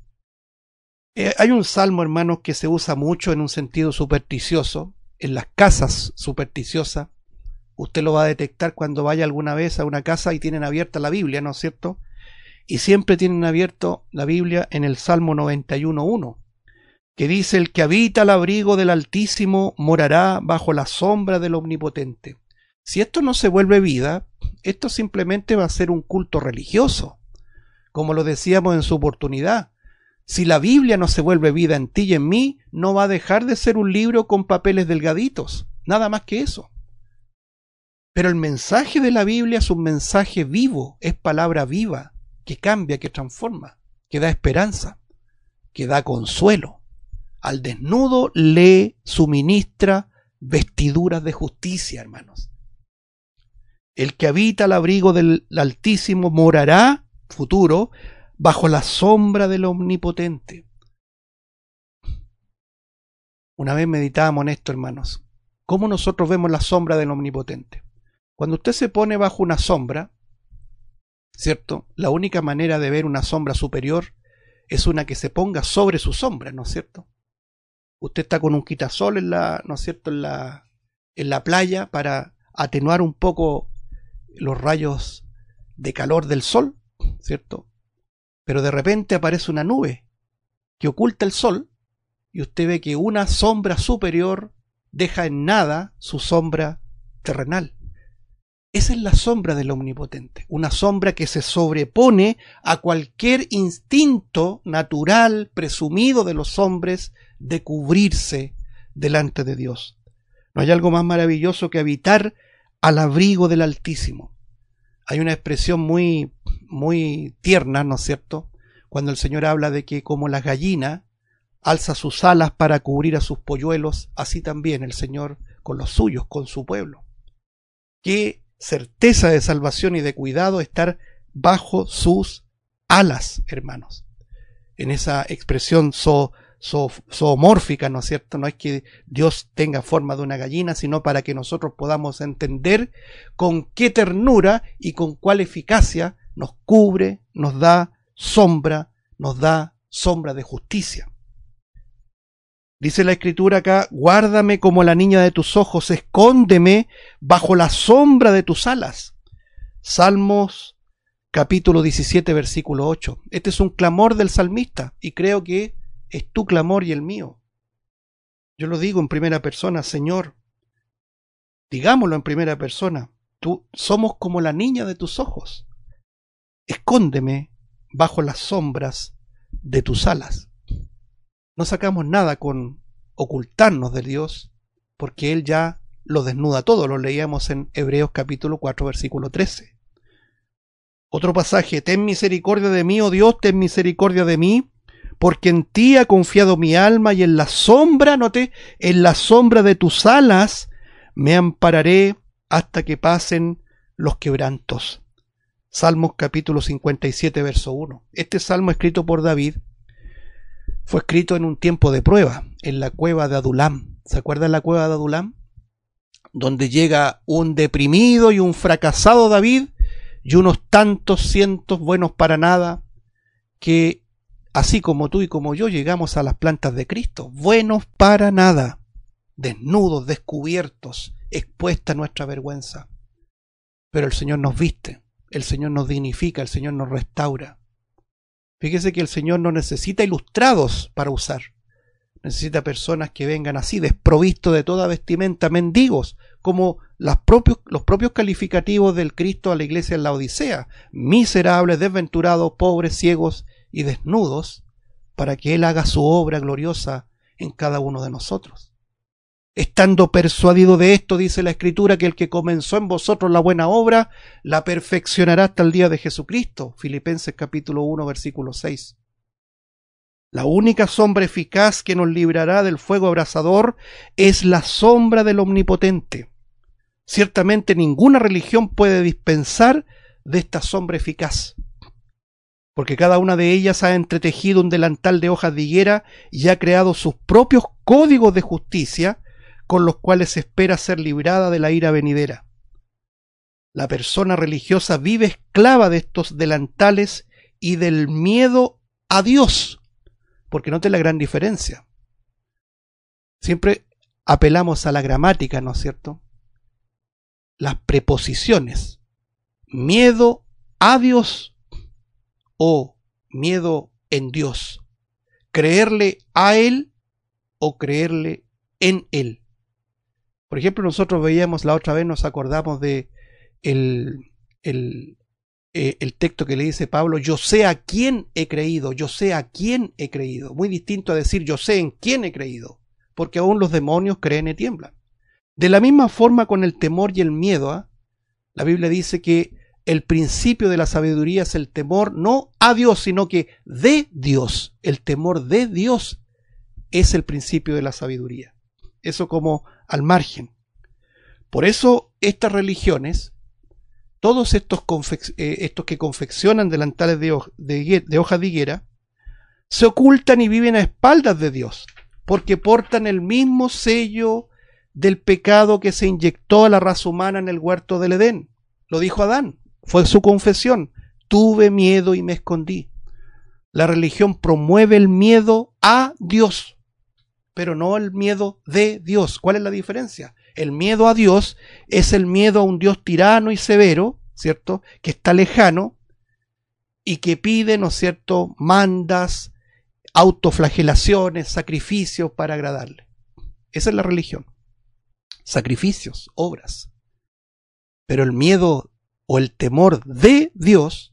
Hay un salmo, hermanos, que se usa mucho en un sentido supersticioso, en las casas supersticiosas. Usted lo va a detectar cuando vaya alguna vez a una casa y tienen abierta la Biblia, ¿no es cierto? Y siempre tienen abierto la Biblia en el Salmo 91:1, que dice: el que habita al abrigo del Altísimo morará bajo la sombra del Omnipotente. Si esto no se vuelve vida, esto simplemente va a ser un culto religioso, como lo decíamos en su oportunidad. Si la Biblia no se vuelve vida en ti y en mí, no va a dejar de ser un libro con papeles delgaditos, nada más que eso. Pero el mensaje de la Biblia es un mensaje vivo, es palabra viva, que cambia, que transforma, que da esperanza, que da consuelo. Al desnudo le suministra vestiduras de justicia, hermanos. El que habita al abrigo del Altísimo morará, futuro, bajo la sombra del Omnipotente. Una vez meditábamos en esto, hermanos. ¿Cómo nosotros vemos la sombra del Omnipotente? Cuando usted se pone bajo una sombra, ¿cierto? La única manera de ver una sombra superior es una que se ponga sobre su sombra, ¿no es cierto? Usted está con un quitasol ¿no es cierto?, en la playa para atenuar un poco los rayos de calor del sol, ¿cierto? Pero de repente aparece una nube que oculta el sol y usted ve que una sombra superior deja en nada su sombra terrenal. Esa es la sombra del Omnipotente, una sombra que se sobrepone a cualquier instinto natural presumido de los hombres de cubrirse delante de Dios. No hay algo más maravilloso que habitar al abrigo del Altísimo. Hay una expresión muy, muy tierna, ¿no es cierto?, cuando el Señor habla de que como la gallina alza sus alas para cubrir a sus polluelos, así también el Señor con los suyos, con su pueblo. Qué certeza de salvación y de cuidado estar bajo sus alas, hermanos. En esa expresión zoomórfica, ¿no es cierto? No es que Dios tenga forma de una gallina, sino para que nosotros podamos entender con qué ternura y con cuál eficacia nos cubre, nos da sombra de justicia. Dice la Escritura acá: guárdame como la niña de tus ojos, escóndeme bajo la sombra de tus alas. Salmos capítulo 17, versículo 8. Este es un clamor del salmista y creo que es tu clamor y el mío. Yo lo digo en primera persona: Señor, digámoslo en primera persona, somos como la niña de tus ojos. Escóndeme bajo las sombras de tus alas. No sacamos nada con ocultarnos de Dios, porque Él ya lo desnuda todo. Lo leíamos en Hebreos capítulo 4, versículo 13. Otro pasaje: ten misericordia de mí, oh Dios, ten misericordia de mí, porque en ti ha confiado mi alma, y en la sombra, note, en la sombra de tus alas me ampararé hasta que pasen los quebrantos. Salmos capítulo 57, verso 1. Este salmo, escrito por David, fue escrito en un tiempo de prueba, en la cueva de Adulam. ¿Se acuerdan la cueva de Adulam? Donde llega un deprimido y un fracasado David, y unos tantos cientos buenos para nada, que así como tú y como yo llegamos a las plantas de Cristo, buenos para nada, desnudos, descubiertos, expuesta a nuestra vergüenza. Pero el Señor nos viste, el Señor nos dignifica, el Señor nos restaura. Fíjese que el Señor no necesita ilustrados para usar. Necesita personas que vengan así, desprovistos de toda vestimenta, mendigos, como los propios calificativos del Cristo a la iglesia en la Odisea: miserables, desventurados, pobres, ciegos y desnudos, para que Él haga su obra gloriosa en cada uno de nosotros. Estando persuadido de esto, dice la Escritura, que el que comenzó en vosotros la buena obra, la perfeccionará hasta el día de Jesucristo. Filipenses capítulo 1, versículo 6. La única sombra eficaz que nos librará del fuego abrasador es la sombra del Omnipotente. Ciertamente ninguna religión puede dispensar de esta sombra eficaz, porque cada una de ellas ha entretejido un delantal de hojas de higuera y ha creado sus propios códigos de justicia, con los cuales se espera ser librada de la ira venidera. La persona religiosa vive esclava de estos delantales y del miedo a Dios, porque note la gran diferencia. Siempre apelamos a la gramática, ¿no es cierto? Las preposiciones: miedo a Dios o miedo en Dios. Creerle a Él o creerle en Él. Por ejemplo, nosotros veíamos la otra vez, nos acordamos de el texto que le dice Pablo: yo sé a quién he creído, yo sé a quién he creído. Muy distinto a decir yo sé en quién he creído, porque aún los demonios creen y tiemblan. De la misma forma con el temor y el miedo, la Biblia dice que el principio de la sabiduría es el temor no a Dios, sino que de Dios. El temor de Dios es el principio de la sabiduría. Eso como al margen. Por eso estas religiones, todos estos que confeccionan delantales de hojas de higuera, se ocultan y viven a espaldas de Dios, porque portan el mismo sello del pecado que se inyectó a la raza humana en el huerto del Edén. Lo dijo Adán, fue su confesión: tuve miedo y me escondí. La religión promueve el miedo a Dios, pero no el miedo de Dios. ¿Cuál es la diferencia? El miedo a Dios es el miedo a un Dios tirano y severo, ¿cierto?, que está lejano y que pide, ¿no es cierto?, mandas, autoflagelaciones, sacrificios para agradarle. Esa es la religión. Sacrificios, obras. Pero el miedo o el temor de Dios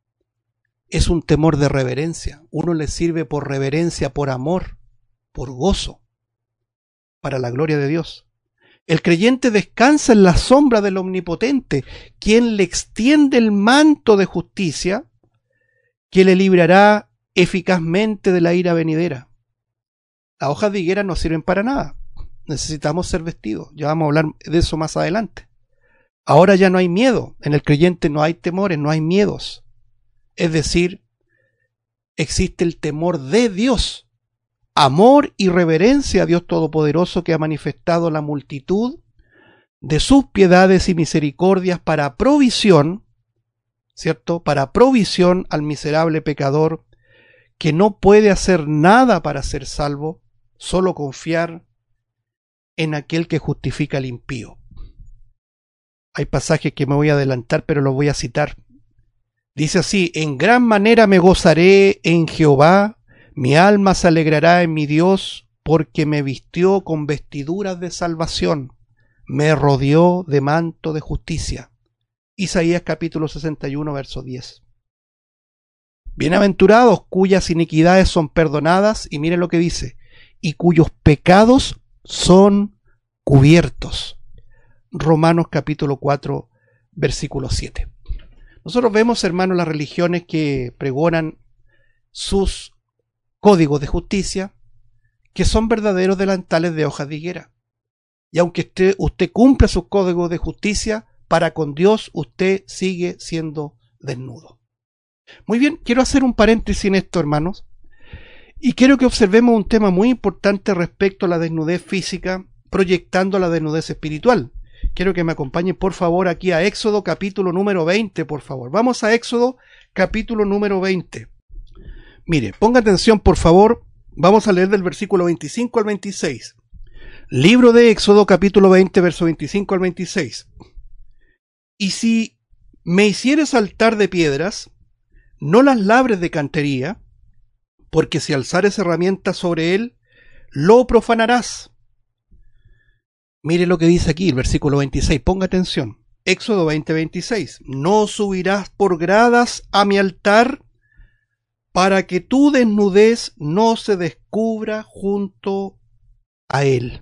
es un temor de reverencia. Uno le sirve por reverencia, por amor, por gozo, para la gloria de Dios. El creyente descansa en la sombra del Omnipotente, quien le extiende el manto de justicia que le librará eficazmente de la ira venidera. Las hojas de higuera no sirven para nada. Necesitamos ser vestidos. Ya vamos a hablar de eso más adelante. Ahora ya no hay miedo. En el creyente no hay temores, no hay miedos. Es decir, existe el temor de Dios. Amor y reverencia a Dios Todopoderoso, que ha manifestado la multitud de sus piedades y misericordias para provisión, ¿cierto?, para provisión al miserable pecador que no puede hacer nada para ser salvo, solo confiar en aquel que justifica al impío. Hay pasajes que me voy a adelantar, pero los voy a citar. Dice así: en gran manera me gozaré en Jehová, mi alma se alegrará en mi Dios, porque me vistió con vestiduras de salvación, me rodeó de manto de justicia. Isaías capítulo 61, verso 10. Bienaventurados cuyas iniquidades son perdonadas, y miren lo que dice, y cuyos pecados son cubiertos. Romanos capítulo 4, versículo 7. Nosotros vemos, hermanos, las religiones que pregonan sus códigos de justicia, que son verdaderos delantales de hojas de higuera. Y aunque usted cumpla sus códigos de justicia, para con Dios usted sigue siendo desnudo. Muy bien, quiero hacer un paréntesis en esto, hermanos, y quiero que observemos un tema muy importante respecto a la desnudez física, proyectando la desnudez espiritual. Quiero que me acompañen, por favor, aquí a Éxodo capítulo número 20, por favor. Vamos a Éxodo capítulo número 20. Mire, ponga atención, por favor. Vamos a leer del versículo 25 al 26. Libro de Éxodo capítulo 20, verso 25 al 26. Y si me hicieres altar de piedras, no las labres de cantería, porque si alzares herramientas sobre él, lo profanarás. Mire lo que dice aquí el versículo 26, ponga atención. Éxodo 20, 26. No subirás por gradas a mi altar, para que tu desnudez no se descubra junto a él.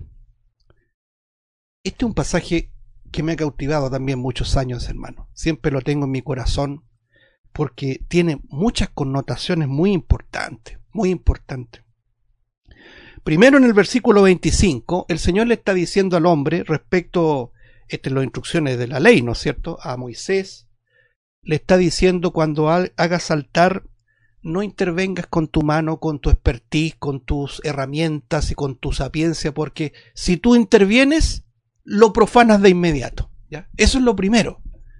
Este es un pasaje que me ha cautivado también muchos años, hermano. Siempre lo tengo en mi corazón, porque tiene muchas connotaciones muy importantes, muy importantes. Primero, en el versículo 25, el Señor le está diciendo al hombre respecto, estas son las instrucciones de la ley, ¿no es cierto?, a Moisés, le está diciendo: cuando hagas altar, no intervengas con tu mano, con tu expertise, con tus herramientas y con tu sapiencia, porque si tú intervienes, lo profanas de inmediato, ¿ya? Eso es lo primero.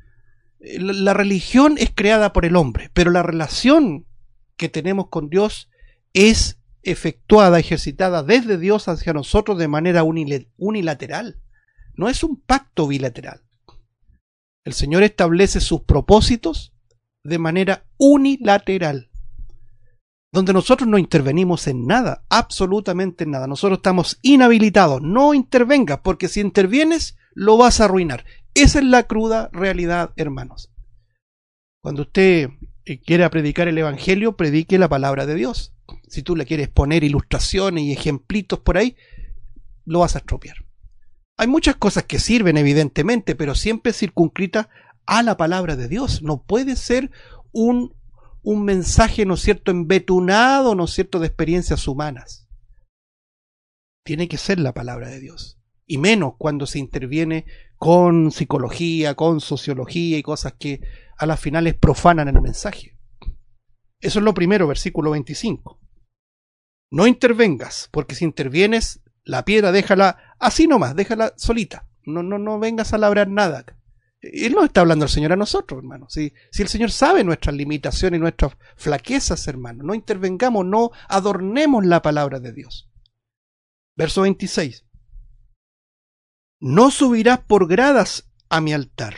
La religión es creada por el hombre, pero la relación que tenemos con Dios es efectuada, ejercitada desde Dios hacia nosotros de manera unilateral. No es un pacto bilateral. El Señor establece sus propósitos de manera unilateral, donde nosotros no intervenimos en nada, absolutamente en nada. Nosotros estamos inhabilitados. No intervengas, porque si intervienes, lo vas a arruinar. Esa es la cruda realidad, hermanos. Cuando usted quiera predicar el Evangelio, predique la palabra de Dios. Si tú le quieres poner ilustraciones y ejemplitos por ahí, lo vas a estropear. Hay muchas cosas que sirven, evidentemente, pero siempre circunscritas a la palabra de Dios. No puede ser un mensaje, ¿no es cierto?, embetunado, ¿no es cierto?, de experiencias humanas. Tiene que ser la palabra de Dios. Y menos cuando se interviene con psicología, con sociología y cosas que a las finales profanan el mensaje. Eso es lo primero, versículo 25. No intervengas, porque si intervienes, la piedra déjala así nomás, déjala solita. No vengas a labrar nada. Él no está hablando al Señor a nosotros, hermano. Si el Señor sabe nuestras limitaciones y nuestras flaquezas, hermano, no intervengamos, no adornemos la palabra de Dios. Verso 26. No subirás por gradas a mi altar,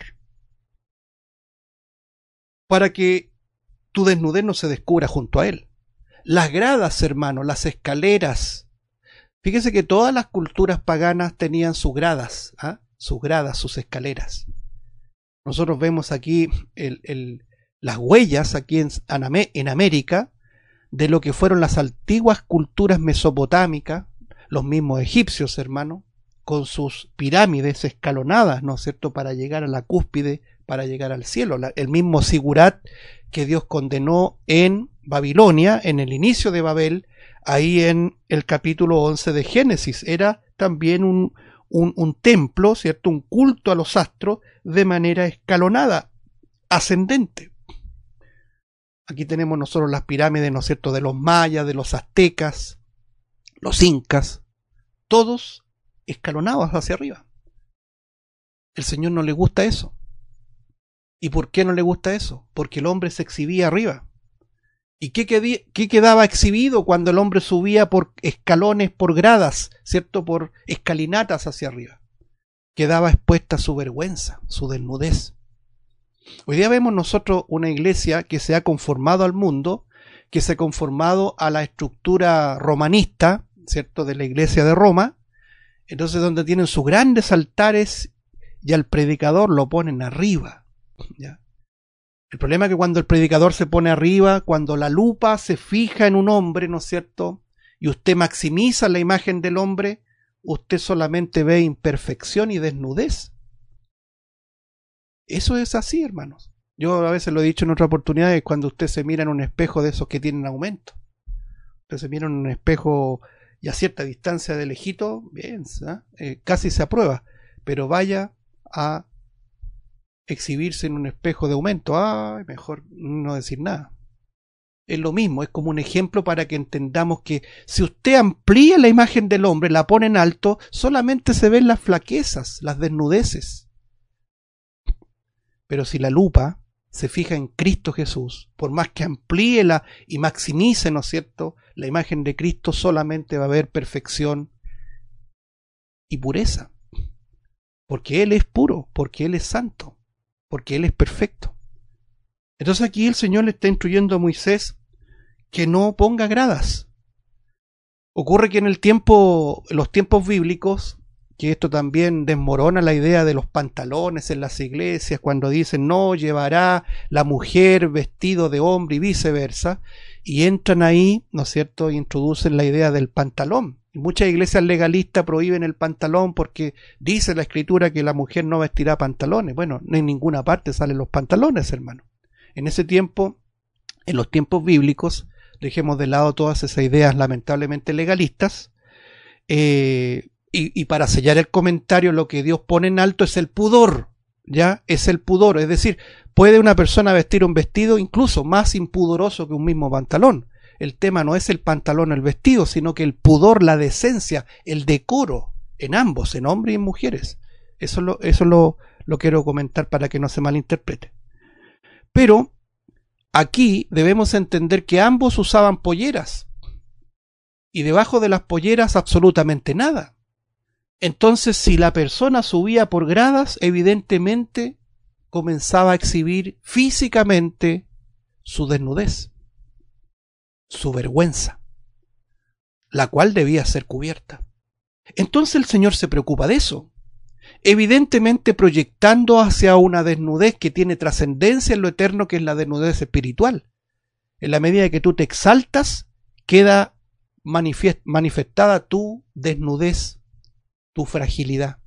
para que tu desnudez no se descubra junto a él. Las gradas, hermano, las escaleras. Fíjese que todas las culturas paganas tenían sus gradas, sus escaleras. Nosotros vemos aquí las huellas aquí en América de lo que fueron las antiguas culturas mesopotámicas, los mismos egipcios, hermano, con sus pirámides escalonadas, ¿no es cierto?, para llegar a la cúspide, para llegar al cielo. El mismo Sigurat que Dios condenó en Babilonia, en el inicio de Babel, ahí en el capítulo 11 de Génesis, era también un templo, ¿cierto?, un culto a los astros de manera escalonada, ascendente. Aquí tenemos nosotros las pirámides, ¿no es cierto?, de los mayas, de los aztecas, los incas, todos escalonados hacia arriba. El Señor no le gusta eso. ¿Y por qué no le gusta eso? Porque el hombre se exhibía arriba. ¿Y qué quedaba exhibido cuando el hombre subía por escalones, por gradas, ¿cierto?, por escalinatas hacia arriba? Quedaba expuesta su vergüenza, su desnudez. Hoy día vemos nosotros una iglesia que se ha conformado al mundo, que se ha conformado a la estructura romanista, ¿cierto?, de la iglesia de Roma. Entonces, donde tienen sus grandes altares y al predicador lo ponen arriba, ¿ya? El problema es que cuando el predicador se pone arriba, cuando la lupa se fija en un hombre, ¿no es cierto? Y usted maximiza la imagen del hombre, usted solamente ve imperfección y desnudez. Eso es así, hermanos. Yo a veces lo he dicho en otras oportunidades, cuando usted se mira en un espejo de esos que tienen aumento. Usted se mira en un espejo y a cierta distancia de lejito, bien, casi se aprueba, pero vaya a exhibirse en un espejo de aumento, mejor no decir nada. Es lo mismo, es como un ejemplo para que entendamos que si usted amplía la imagen del hombre, la pone en alto, solamente se ven las flaquezas, las desnudeces. Pero si la lupa se fija en Cristo Jesús, por más que amplíe y maximice, ¿no es cierto?, la imagen de Cristo, solamente va a haber perfección y pureza. Porque Él es puro, porque Él es santo, porque Él es perfecto. Entonces aquí el Señor le está instruyendo a Moisés que no ponga gradas. Ocurre que en los tiempos bíblicos, que esto también desmorona la idea de los pantalones en las iglesias, cuando dicen no llevará la mujer vestido de hombre y viceversa, y entran ahí, ¿no es cierto?, e introducen la idea del pantalón. Y muchas iglesias legalistas prohíben el pantalón porque dice la Escritura que la mujer no vestirá pantalones. Bueno, no en ninguna parte salen los pantalones, hermano. En ese tiempo, en los tiempos bíblicos, dejemos de lado todas esas ideas lamentablemente legalistas, y para sellar el comentario, lo que Dios pone en alto es el pudor, ¿ya? Es el pudor, es decir, puede una persona vestir un vestido incluso más impudoroso que un mismo pantalón. El tema no es el pantalón o el vestido, sino que el pudor, la decencia, el decoro, en ambos, en hombres y en mujeres. Eso lo quiero comentar para que no se malinterprete. Pero aquí debemos entender que ambos usaban polleras, y debajo de las polleras absolutamente nada. Entonces, si la persona subía por gradas, evidentemente comenzaba a exhibir físicamente su desnudez, su vergüenza, la cual debía ser cubierta. Entonces el Señor se preocupa de eso, evidentemente proyectando hacia una desnudez que tiene trascendencia en lo eterno, que es la desnudez espiritual. En la medida que tú te exaltas, queda manifestada tu desnudez, tu fragilidad.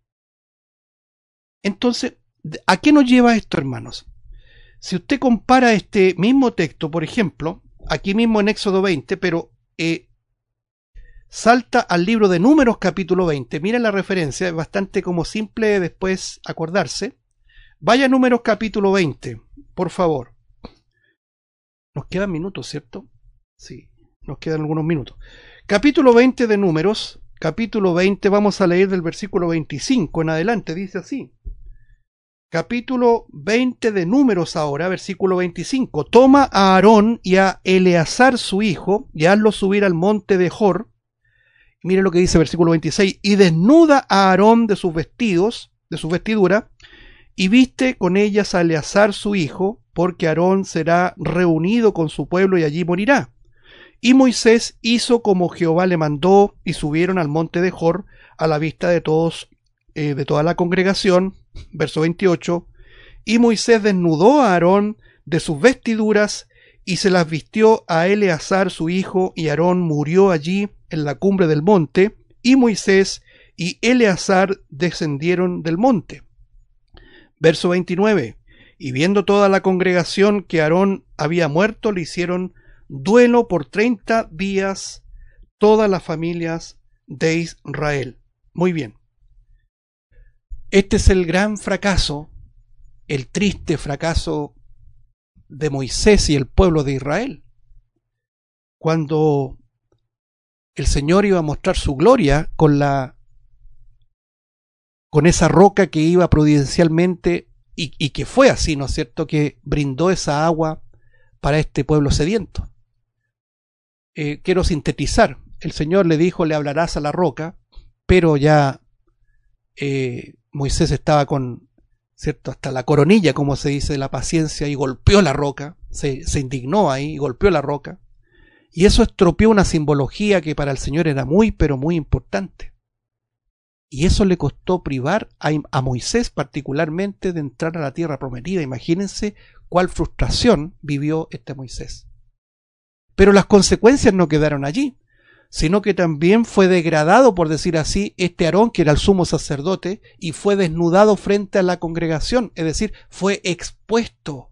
Entonces, ¿a qué nos lleva esto, hermanos? Si usted compara este mismo texto, por ejemplo, aquí mismo en Éxodo 20, pero salta al libro de Números capítulo 20, mira la referencia, es bastante como simple después acordarse. Vaya a Números capítulo 20, por favor. Nos quedan minutos, ¿cierto? Sí, nos quedan algunos minutos. Capítulo 20 de Números, capítulo 20, vamos a leer del versículo 25 en adelante, dice así. Capítulo 20 de Números ahora, versículo 25. Toma a Aarón y a Eleazar su hijo, y hazlo subir al monte de Hor. Mire lo que dice versículo 26. Y desnuda a Aarón de sus vestidos, de su vestidura, y viste con ellas a Eleazar su hijo, porque Aarón será reunido con su pueblo y allí morirá. Y Moisés hizo como Jehová le mandó, y subieron al monte de Hor a la vista de todos, de toda la congregación. Verso 28. Y Moisés desnudó a Aarón de sus vestiduras y se las vistió a Eleazar su hijo, y Aarón murió allí en la cumbre del monte, y Moisés y Eleazar descendieron del monte. Verso 29. Y viendo toda la congregación que Aarón había muerto, le hicieron duelo por 30 días todas las familias de Israel. Muy bien. Este es el gran fracaso, el triste fracaso de Moisés y el pueblo de Israel. Cuando el Señor iba a mostrar su gloria con esa roca que iba providencialmente, y que fue así, ¿no es cierto?, que brindó esa agua para este pueblo sediento. Quiero sintetizar. El Señor le dijo, le hablarás a la roca, pero ya Moisés estaba con, ¿cierto?, hasta la coronilla, como se dice, de la paciencia, y golpeó la roca, se indignó ahí y golpeó la roca, y eso estropeó una simbología que para el Señor era muy, pero muy importante. Y eso le costó privar a Moisés particularmente de entrar a la tierra prometida. Imagínense cuál frustración vivió este Moisés. Pero las consecuencias no quedaron allí, sino que también fue degradado, por decir así, este Aarón, que era el sumo sacerdote, y fue desnudado frente a la congregación, es decir, fue expuesto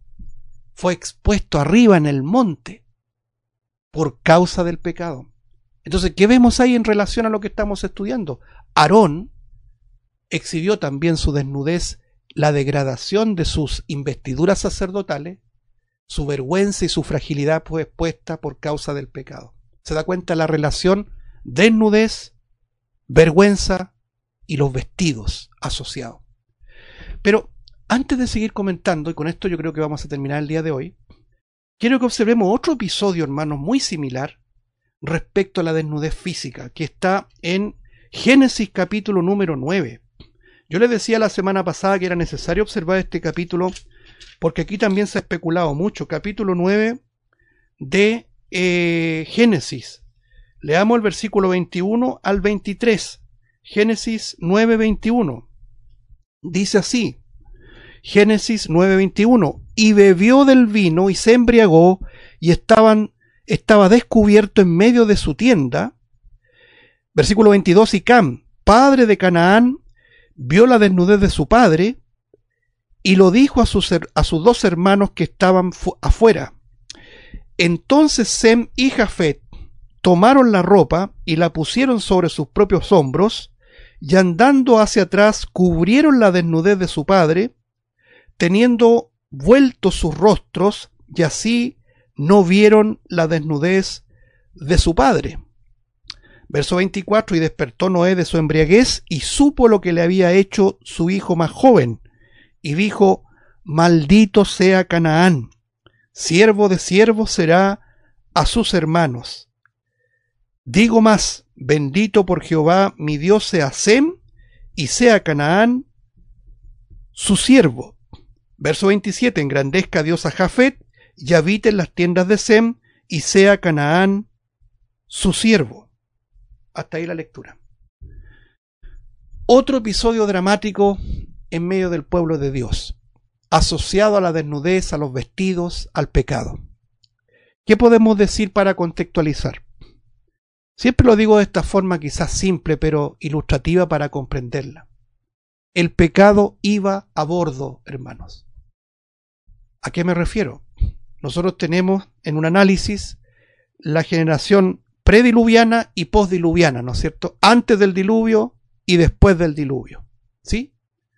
arriba en el monte, por causa del pecado. Entonces, ¿qué vemos ahí en relación a lo que estamos estudiando? Aarón exhibió también su desnudez, la degradación de sus investiduras sacerdotales, su vergüenza y su fragilidad fue expuesta por causa del pecado. Se da cuenta la relación desnudez, vergüenza y los vestidos asociados. Pero antes de seguir comentando, y con esto yo creo que vamos a terminar el día de hoy, quiero que observemos otro episodio, hermanos, muy similar respecto a la desnudez física, que está en Génesis capítulo número 9. Yo les decía la semana pasada que era necesario observar este capítulo porque aquí también se ha especulado mucho. Capítulo 9 de Génesis. Leamos el versículo 21 al 23. Génesis 9:21. Dice así. Génesis 9:21. Y bebió del vino y se embriagó y estaba descubierto en medio de su tienda. Versículo 22. Y Cam, padre de Canaán, vio la desnudez de su padre y lo dijo a sus dos hermanos que estaban afuera. Entonces Sem y Jafet tomaron la ropa y la pusieron sobre sus propios hombros, y andando hacia atrás cubrieron la desnudez de su padre, teniendo vueltos sus rostros, y así no vieron la desnudez de su padre. Verso 24. Y despertó Noé de su embriaguez y supo lo que le había hecho su hijo más joven, y dijo: maldito sea Canaán, siervo de siervos será a sus hermanos. Digo más, bendito por Jehová mi Dios sea Sem, y sea Canaán su siervo. Verso 27. Engrandezca Dios a Jafet, y habite en las tiendas de Sem, y sea Canaán su siervo. Hasta ahí la lectura. Otro episodio dramático en medio del pueblo de Dios, asociado a la desnudez, a los vestidos, al pecado. ¿Qué podemos decir para contextualizar? Siempre lo digo de esta forma quizás simple, pero ilustrativa para comprenderla. El pecado iba a bordo, hermanos. ¿A qué me refiero? Nosotros tenemos en un análisis la generación prediluviana y postdiluviana, ¿no es cierto? Antes del diluvio y después del diluvio, ¿sí?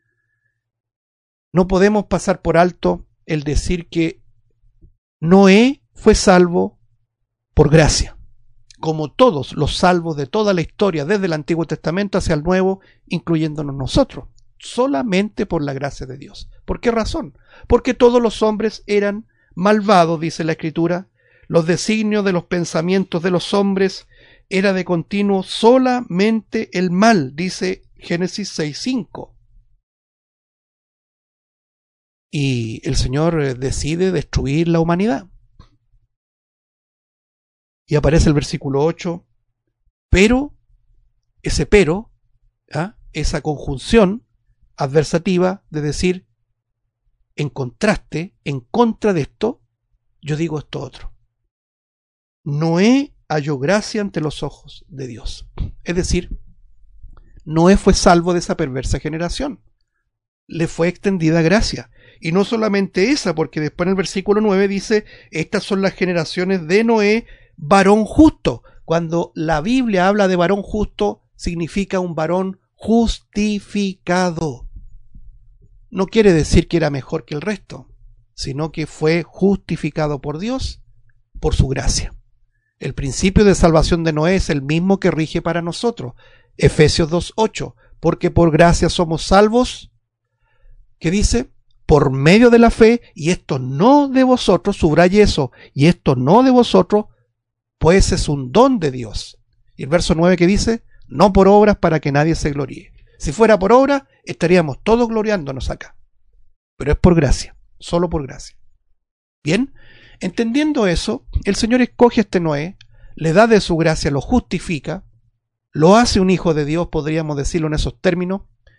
No podemos pasar por alto el decir que Noé fue salvo por gracia, como todos los salvos de toda la historia, desde el Antiguo Testamento hacia el Nuevo, incluyéndonos nosotros, solamente por la gracia de Dios. ¿Por qué razón? Porque todos los hombres eran malvados, dice la Escritura. Los designios de los pensamientos de los hombres era de continuo solamente el mal, dice Génesis 6:5. Y el Señor decide destruir la humanidad. Y aparece el versículo 8, pero, esa conjunción adversativa de decir, en contraste, en contra de esto, yo digo esto otro. Noé halló gracia ante los ojos de Dios. Es decir, Noé fue salvo de esa perversa generación. Le fue extendida gracia. Y no solamente esa, porque después en el versículo 9 dice, estas son las generaciones de Noé, varón justo. Cuando la Biblia habla de varón justo, significa un varón justificado. No quiere decir que era mejor que el resto, sino que fue justificado por Dios, por su gracia. El principio de salvación de Noé es el mismo que rige para nosotros. Efesios 2:8, porque por gracia somos salvos, ¿qué dice? Por medio de la fe, y esto no de vosotros, subraye eso, y esto no de vosotros, pues es un don de Dios. Y el verso 9 que dice, no por obras para que nadie se gloríe. Si fuera por obra, estaríamos todos gloriándonos acá. Pero es por gracia, solo por gracia. Bien, entendiendo eso, el Señor escoge a este Noé, le da de su gracia, lo justifica, lo hace un hijo de Dios, podríamos decirlo en esos términos,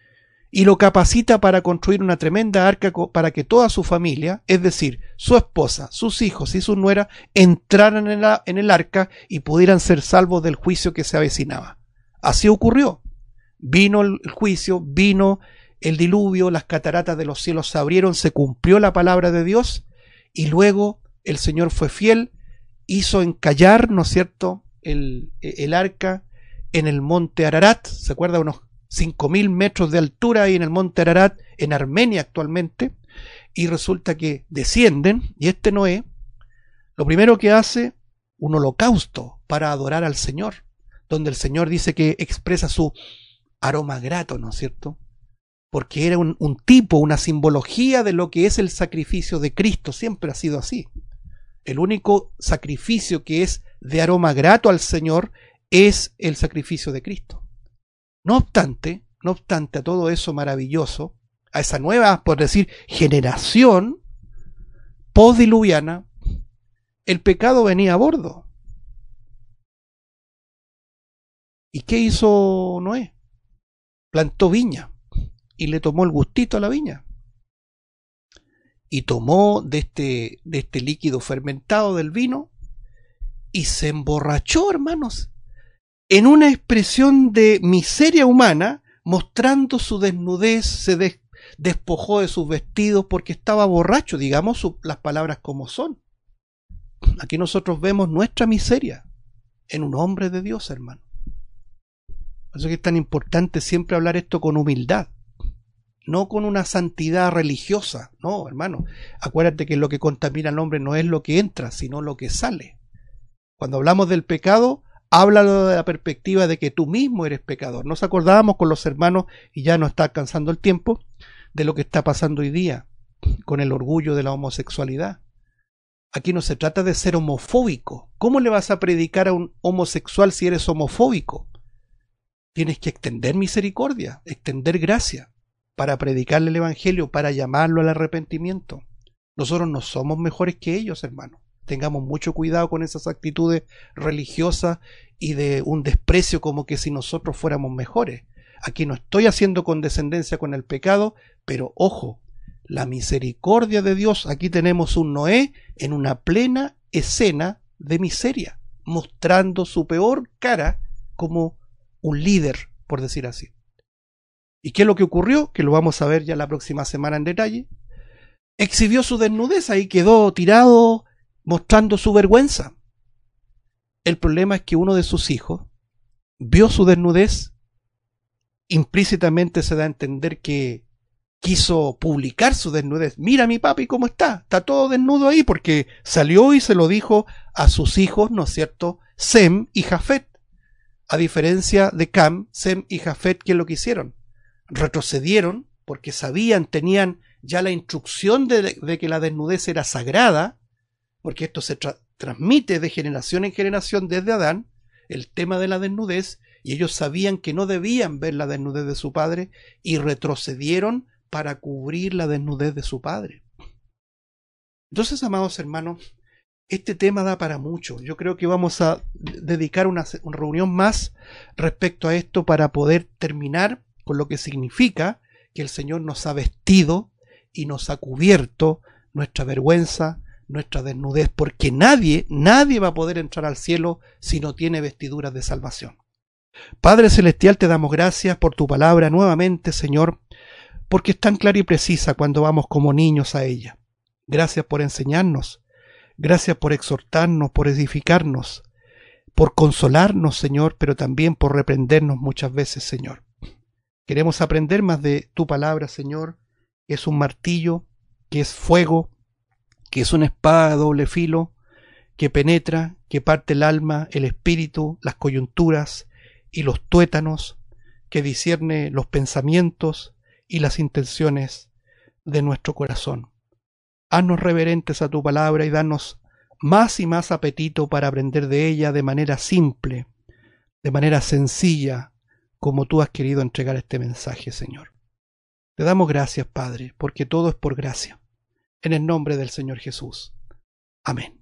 y lo capacita para construir una tremenda arca para que toda su familia, es decir, su esposa, sus hijos y sus nueras, entraran en el arca y pudieran ser salvos del juicio que se avecinaba. Así ocurrió. Vino el juicio, vino el diluvio, las cataratas de los cielos se abrieron, se cumplió la palabra de Dios y luego el Señor fue fiel, hizo encallar, ¿no es cierto?, el arca en el monte Ararat. ¿Se acuerda? Unos 5.000 metros de altura ahí en el monte Ararat, en Armenia actualmente, y resulta que descienden, y Noé, lo primero que hace, un holocausto para adorar al Señor, donde el Señor dice que expresa su aroma grato, ¿no es cierto? Porque era un tipo, una simbología de lo que es el sacrificio de Cristo, siempre ha sido así. El único sacrificio que es de aroma grato al Señor es el sacrificio de Cristo. No obstante, a todo eso maravilloso, a esa nueva, por decir, generación postdiluviana, el pecado venía a bordo. ¿Y qué hizo Noé? Plantó viña y le tomó el gustito a la viña. Y tomó de este líquido fermentado del vino y se emborrachó, hermanos, en una expresión de miseria humana, mostrando su desnudez, se despojó de sus vestidos porque estaba borracho, digamos las palabras como son. Aquí nosotros vemos nuestra miseria en un hombre de Dios, hermano. Por eso es que es tan importante siempre hablar esto con humildad, no con una santidad religiosa. No, hermano, acuérdate que lo que contamina al hombre no es lo que entra, sino lo que sale. Cuando hablamos del pecado, háblalo de la perspectiva de que tú mismo eres pecador. Nos acordábamos con los hermanos, y ya no está alcanzando el tiempo, de lo que está pasando hoy día con el orgullo de la homosexualidad. Aquí no se trata de ser homofóbico. ¿Cómo le vas a predicar a un homosexual si eres homofóbico? Tienes que extender misericordia, extender gracia, para predicarle el evangelio, para llamarlo al arrepentimiento. Nosotros no somos mejores que ellos, hermanos. Tengamos mucho cuidado con esas actitudes religiosas y de un desprecio como que si nosotros fuéramos mejores. Aquí no estoy haciendo condescendencia con el pecado, pero ojo, la misericordia de Dios. Aquí tenemos un Noé en una plena escena de miseria, mostrando su peor cara como un líder, por decir así. ¿Y qué es lo que ocurrió? Que lo vamos a ver ya la próxima semana en detalle. Exhibió su desnudez, ahí quedó tirado, mostrando su vergüenza. El problema es que uno de sus hijos vio su desnudez, implícitamente se da a entender que quiso publicar su desnudez. Mira mi papi cómo está todo desnudo ahí, porque salió y se lo dijo a sus hijos, ¿no es cierto?, Sem y Jafet. A diferencia de Cam, Sem y Jafet, ¿qué es lo que hicieron? Retrocedieron porque sabían, tenían ya la instrucción de que la desnudez era sagrada, porque esto se transmite de generación en generación desde Adán, el tema de la desnudez, y ellos sabían que no debían ver la desnudez de su padre y retrocedieron para cubrir la desnudez de su padre. Entonces, amados hermanos, este tema da para mucho. Yo creo que vamos a dedicar una reunión más respecto a esto para poder terminar con lo que significa que el Señor nos ha vestido y nos ha cubierto nuestra vergüenza, nuestra desnudez, porque nadie va a poder entrar al cielo si no tiene vestiduras de salvación. Padre Celestial, te damos gracias por tu palabra nuevamente, Señor, porque es tan clara y precisa cuando vamos como niños a ella. Gracias por enseñarnos, gracias por exhortarnos, por edificarnos, por consolarnos, Señor, pero también por reprendernos muchas veces, Señor. Queremos aprender más de tu palabra, Señor, que es un martillo, que es fuego, que es una espada de doble filo, que penetra, que parte el alma, el espíritu, las coyunturas y los tuétanos, que discierne los pensamientos y las intenciones de nuestro corazón. Haznos reverentes a tu palabra y danos más y más apetito para aprender de ella de manera simple, de manera sencilla, como tú has querido entregar este mensaje, Señor. Te damos gracias, Padre, porque todo es por gracia. En el nombre del Señor Jesús. Amén.